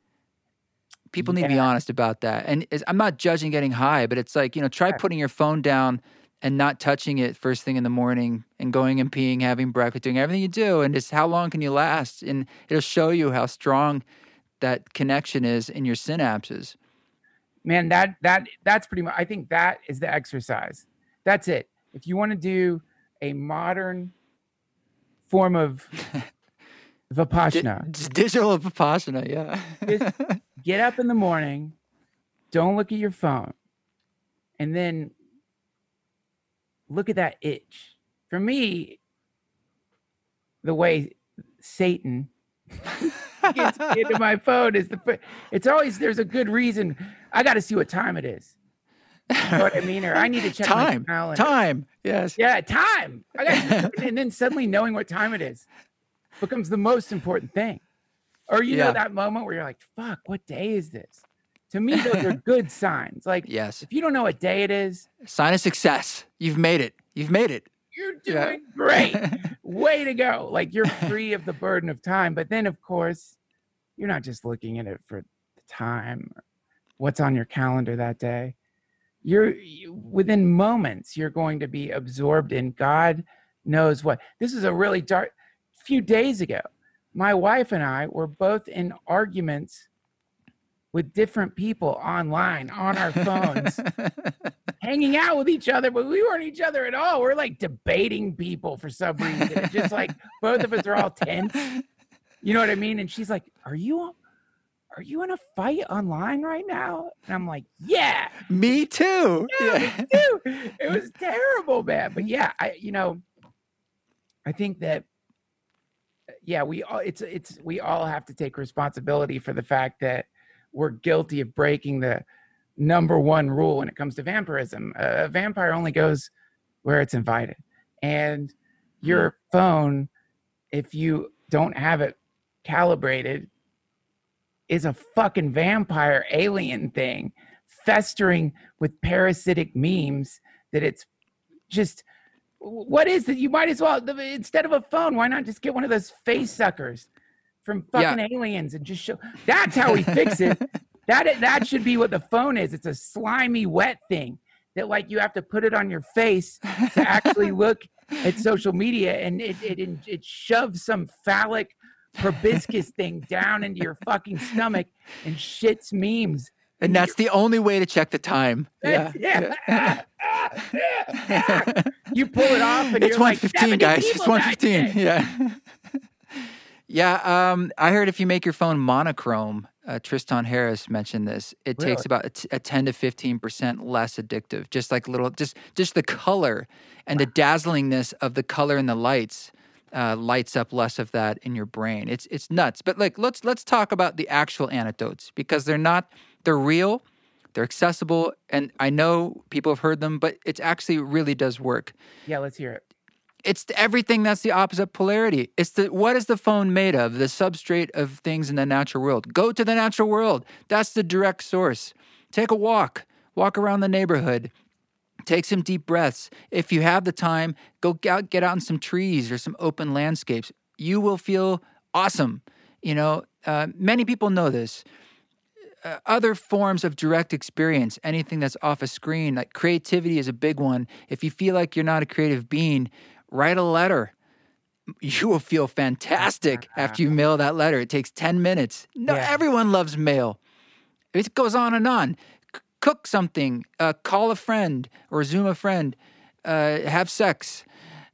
People need to be honest about that. And I'm not judging getting high, but it's like, you know, try putting your phone down and not touching it first thing in the morning and going and peeing, having breakfast, doing everything you do. And just how long can you last? And it'll show you how strong that connection is in your synapses. Man, that's pretty much, I think that is the exercise. That's it. If you want to do a modern form of Vipassana. Digital Vipassana, yeah. Just get up in the morning, don't look at your phone, and then look at that itch. For me, the way Satan gets into my phone is it's always, there's a good reason. I got to see what time it is. You know what I mean? Or I need to check my calendar. Time, yes. Yeah, time. And then suddenly knowing what time it is becomes the most important thing. Or you know that moment where you're like, fuck, what day is this? To me, those are good signs. Like, yes. If you don't know what day it is, sign of success. You've made it. You've made it. You're doing great. Way to go. Like, you're free of the burden of time. But then, of course, you're not just looking at it for the time or what's on your calendar that day. Within moments, you're going to be absorbed in God knows what. This is a really dark. A few days ago, my wife and I were both in arguments with different people online on our phones, hanging out with each other, but we weren't each other at all. We're like debating people for some reason. It's just like both of us are all tense. You know what I mean? And she's like, Are you in a fight online right now? And I'm like, yeah. Me too. Yeah, me too. It was terrible, man. But yeah, I think that, we all have to take responsibility for the fact that we're guilty of breaking the number one rule when it comes to vampirism. A vampire only goes where it's invited. And your phone, if you don't have it calibrated, is a fucking vampire alien thing festering with parasitic memes that it's just, what is it? You might as well, instead of a phone, why not just get one of those face suckers from fucking aliens and just show? That's how we fix it. That should be what the phone is. It's a slimy, wet thing that, like, you have to put it on your face to actually look at social media, and it shoves some phallic proboscis thing down into your fucking stomach and shits memes. And that's the only way to check the time. Yeah. You pull it off and it's you're 1:15, like, guys. It's 1:15. Yeah. Yeah. I heard if you make your phone monochrome, Tristan Harris mentioned this, it takes about a 10 to 15% less addictive. Just like just the color and the dazzlingness of the color and the lights lights up less of that in your brain. It's nuts. But like, let's talk about the actual antidotes, because they're real, they're accessible, and I know people have heard them, but it actually really does work. Yeah, let's hear it. It's everything that's the opposite polarity. What is the phone made of? The substrate of things in the natural world. Go to the natural world. That's the direct source. Take a walk around the neighborhood. Take some deep breaths. If you have the time, get out in some trees or some open landscapes. You will feel awesome. Many people know this. Other forms of direct experience, anything that's off a screen, like creativity is a big one. If you feel like you're not a creative being, write a letter. You will feel fantastic after you mail that letter. It takes 10 minutes. Everyone loves mail. It goes on and on. Cook something, call a friend or Zoom a friend, have sex.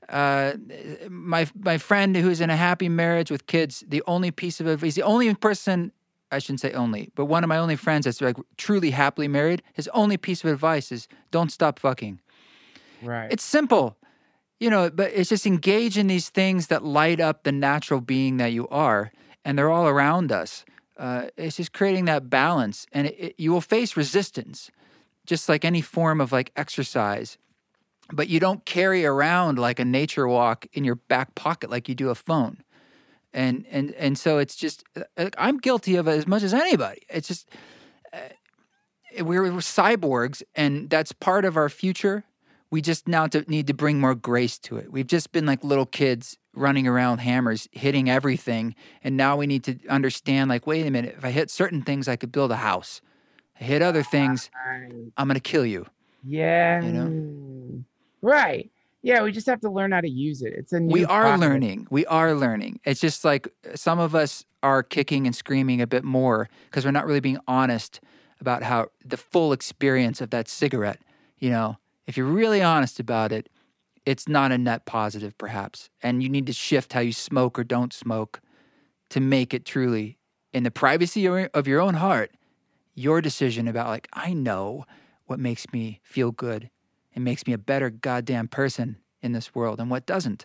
My friend who's in a happy marriage with kids, the only piece of advice, the only person, I shouldn't say only, but one of my only friends that's like truly happily married, his only piece of advice is don't stop fucking. Right. It's simple, but it's just engage in these things that light up the natural being that you are, and they're all around us. It's just creating that balance, and you will face resistance, just like any form of like exercise. But you don't carry around like a nature walk in your back pocket like you do a phone, and so it's just I'm guilty of it as much as anybody. It's just we're cyborgs, and that's part of our future. We just now need to bring more grace to it. We've just been like little kids running around with hammers, hitting everything. And now we need to understand, like, wait a minute, if I hit certain things, I could build a house. I hit other things, I'm going to kill you. Yeah. Right. Yeah, we just have to learn how to use it. It's a new learning. We are learning. It's just like some of us are kicking and screaming a bit more because we're not really being honest about how the full experience of that cigarette, If you're really honest about it, it's not a net positive, perhaps. And you need to shift how you smoke or don't smoke to make it truly, in the privacy of your own heart, your decision about, like, I know what makes me feel good and makes me a better goddamn person in this world and what doesn't.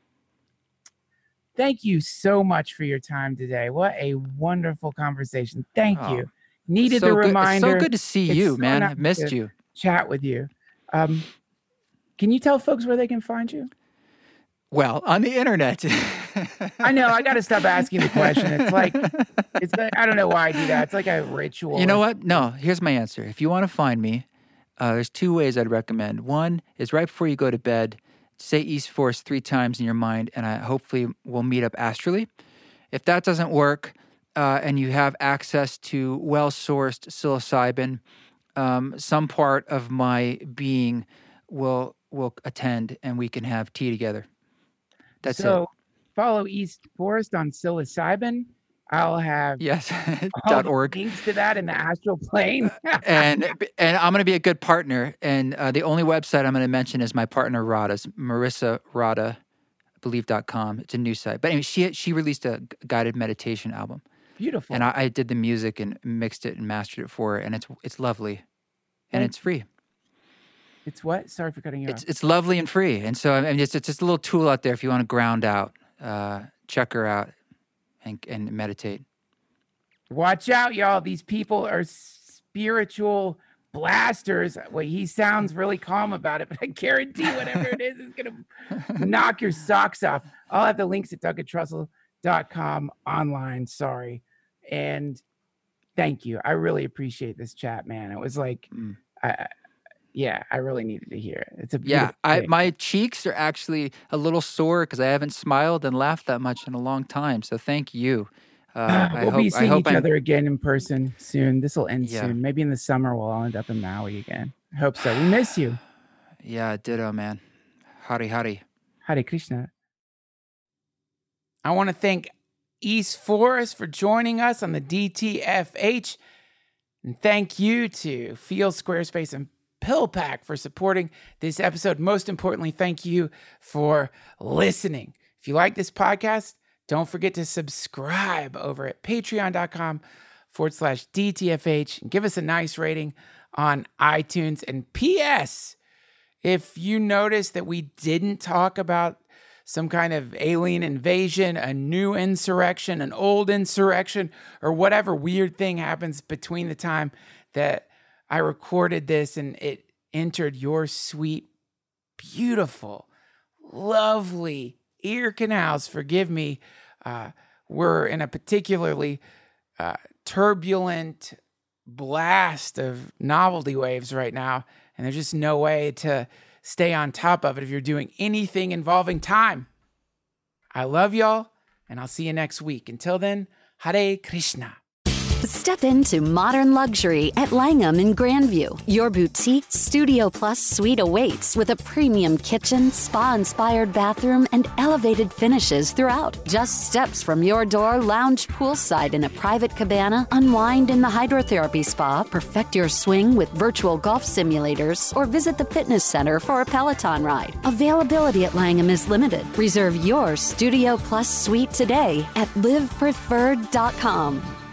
Thank you so much for your time today. What a wonderful conversation. Thank you. Needed so the good. reminder. It's so good to see you, so man. nice I've missed to you. Chat with you. Can you tell folks where they can find you? Well, on the internet. I know. I got to stop asking the question. It's like, I don't know why I do that. It's like a ritual. You know what? No, here's my answer. If you want to find me, there's 2 ways I'd recommend. One is right before you go to bed, say East Forest 3 times in your mind, and hopefully we'll meet up astrally. If that doesn't work, and you have access to well-sourced psilocybin, some part of my being will attend, and we can have tea together. That's it. Follow East Forest on psilocybin. I'll have .org. links to that in the astral plane. and I'm going to be a good partner. And the only website I'm going to mention is my partner Radha's, Marissa Radha, I believe.com. It's a new site. But anyway, she released a guided meditation album. Beautiful. And I did the music and mixed it and mastered it for her. And it's lovely. And it's free. It's what? Sorry for cutting you off. It's lovely and free. And so it's just a little tool out there if you want to ground out. Check her out and meditate. Watch out, y'all. These people are spiritual blasters. Well, he sounds really calm about it, but I guarantee whatever it is going to knock your socks off. I'll have the links at DougAndTrussell.com online. Sorry. And thank you. I really appreciate this chat, man. It was like, I really needed to hear it. It's a beautiful thing. My cheeks are actually a little sore because I haven't smiled and laughed that much in a long time. So thank you. We'll be seeing each other again in person soon. This will end soon. Maybe in the summer we'll all end up in Maui again. I hope so. We miss you. Yeah, ditto, man. Hari Hari. Hare Krishna. I want to thank East Forest for joining us on the DTFH. And thank you to Field Squarespace and PillPack for supporting this episode. Most importantly, thank you for listening. If you like this podcast, don't forget to subscribe over at patreon.com/DTFH and give us a nice rating on iTunes. And P.S., if you notice that we didn't talk about some kind of alien invasion, a new insurrection, an old insurrection, or whatever weird thing happens between the time that I recorded this and it entered your sweet, beautiful, lovely ear canals, forgive me. We're in a particularly turbulent blast of novelty waves right now, and there's just no way to stay on top of it if you're doing anything involving time. I love y'all, and I'll see you next week. Until then, Hare Krishna. Step into modern luxury at Langham in Grandview. Your boutique Studio Plus suite awaits with a premium kitchen, spa-inspired bathroom, and elevated finishes throughout. Just steps from your door, lounge poolside in a private cabana, unwind in the hydrotherapy spa, perfect your swing with virtual golf simulators, or visit the fitness center for a Peloton ride. Availability at Langham is limited. Reserve your Studio Plus suite today at livepreferred.com.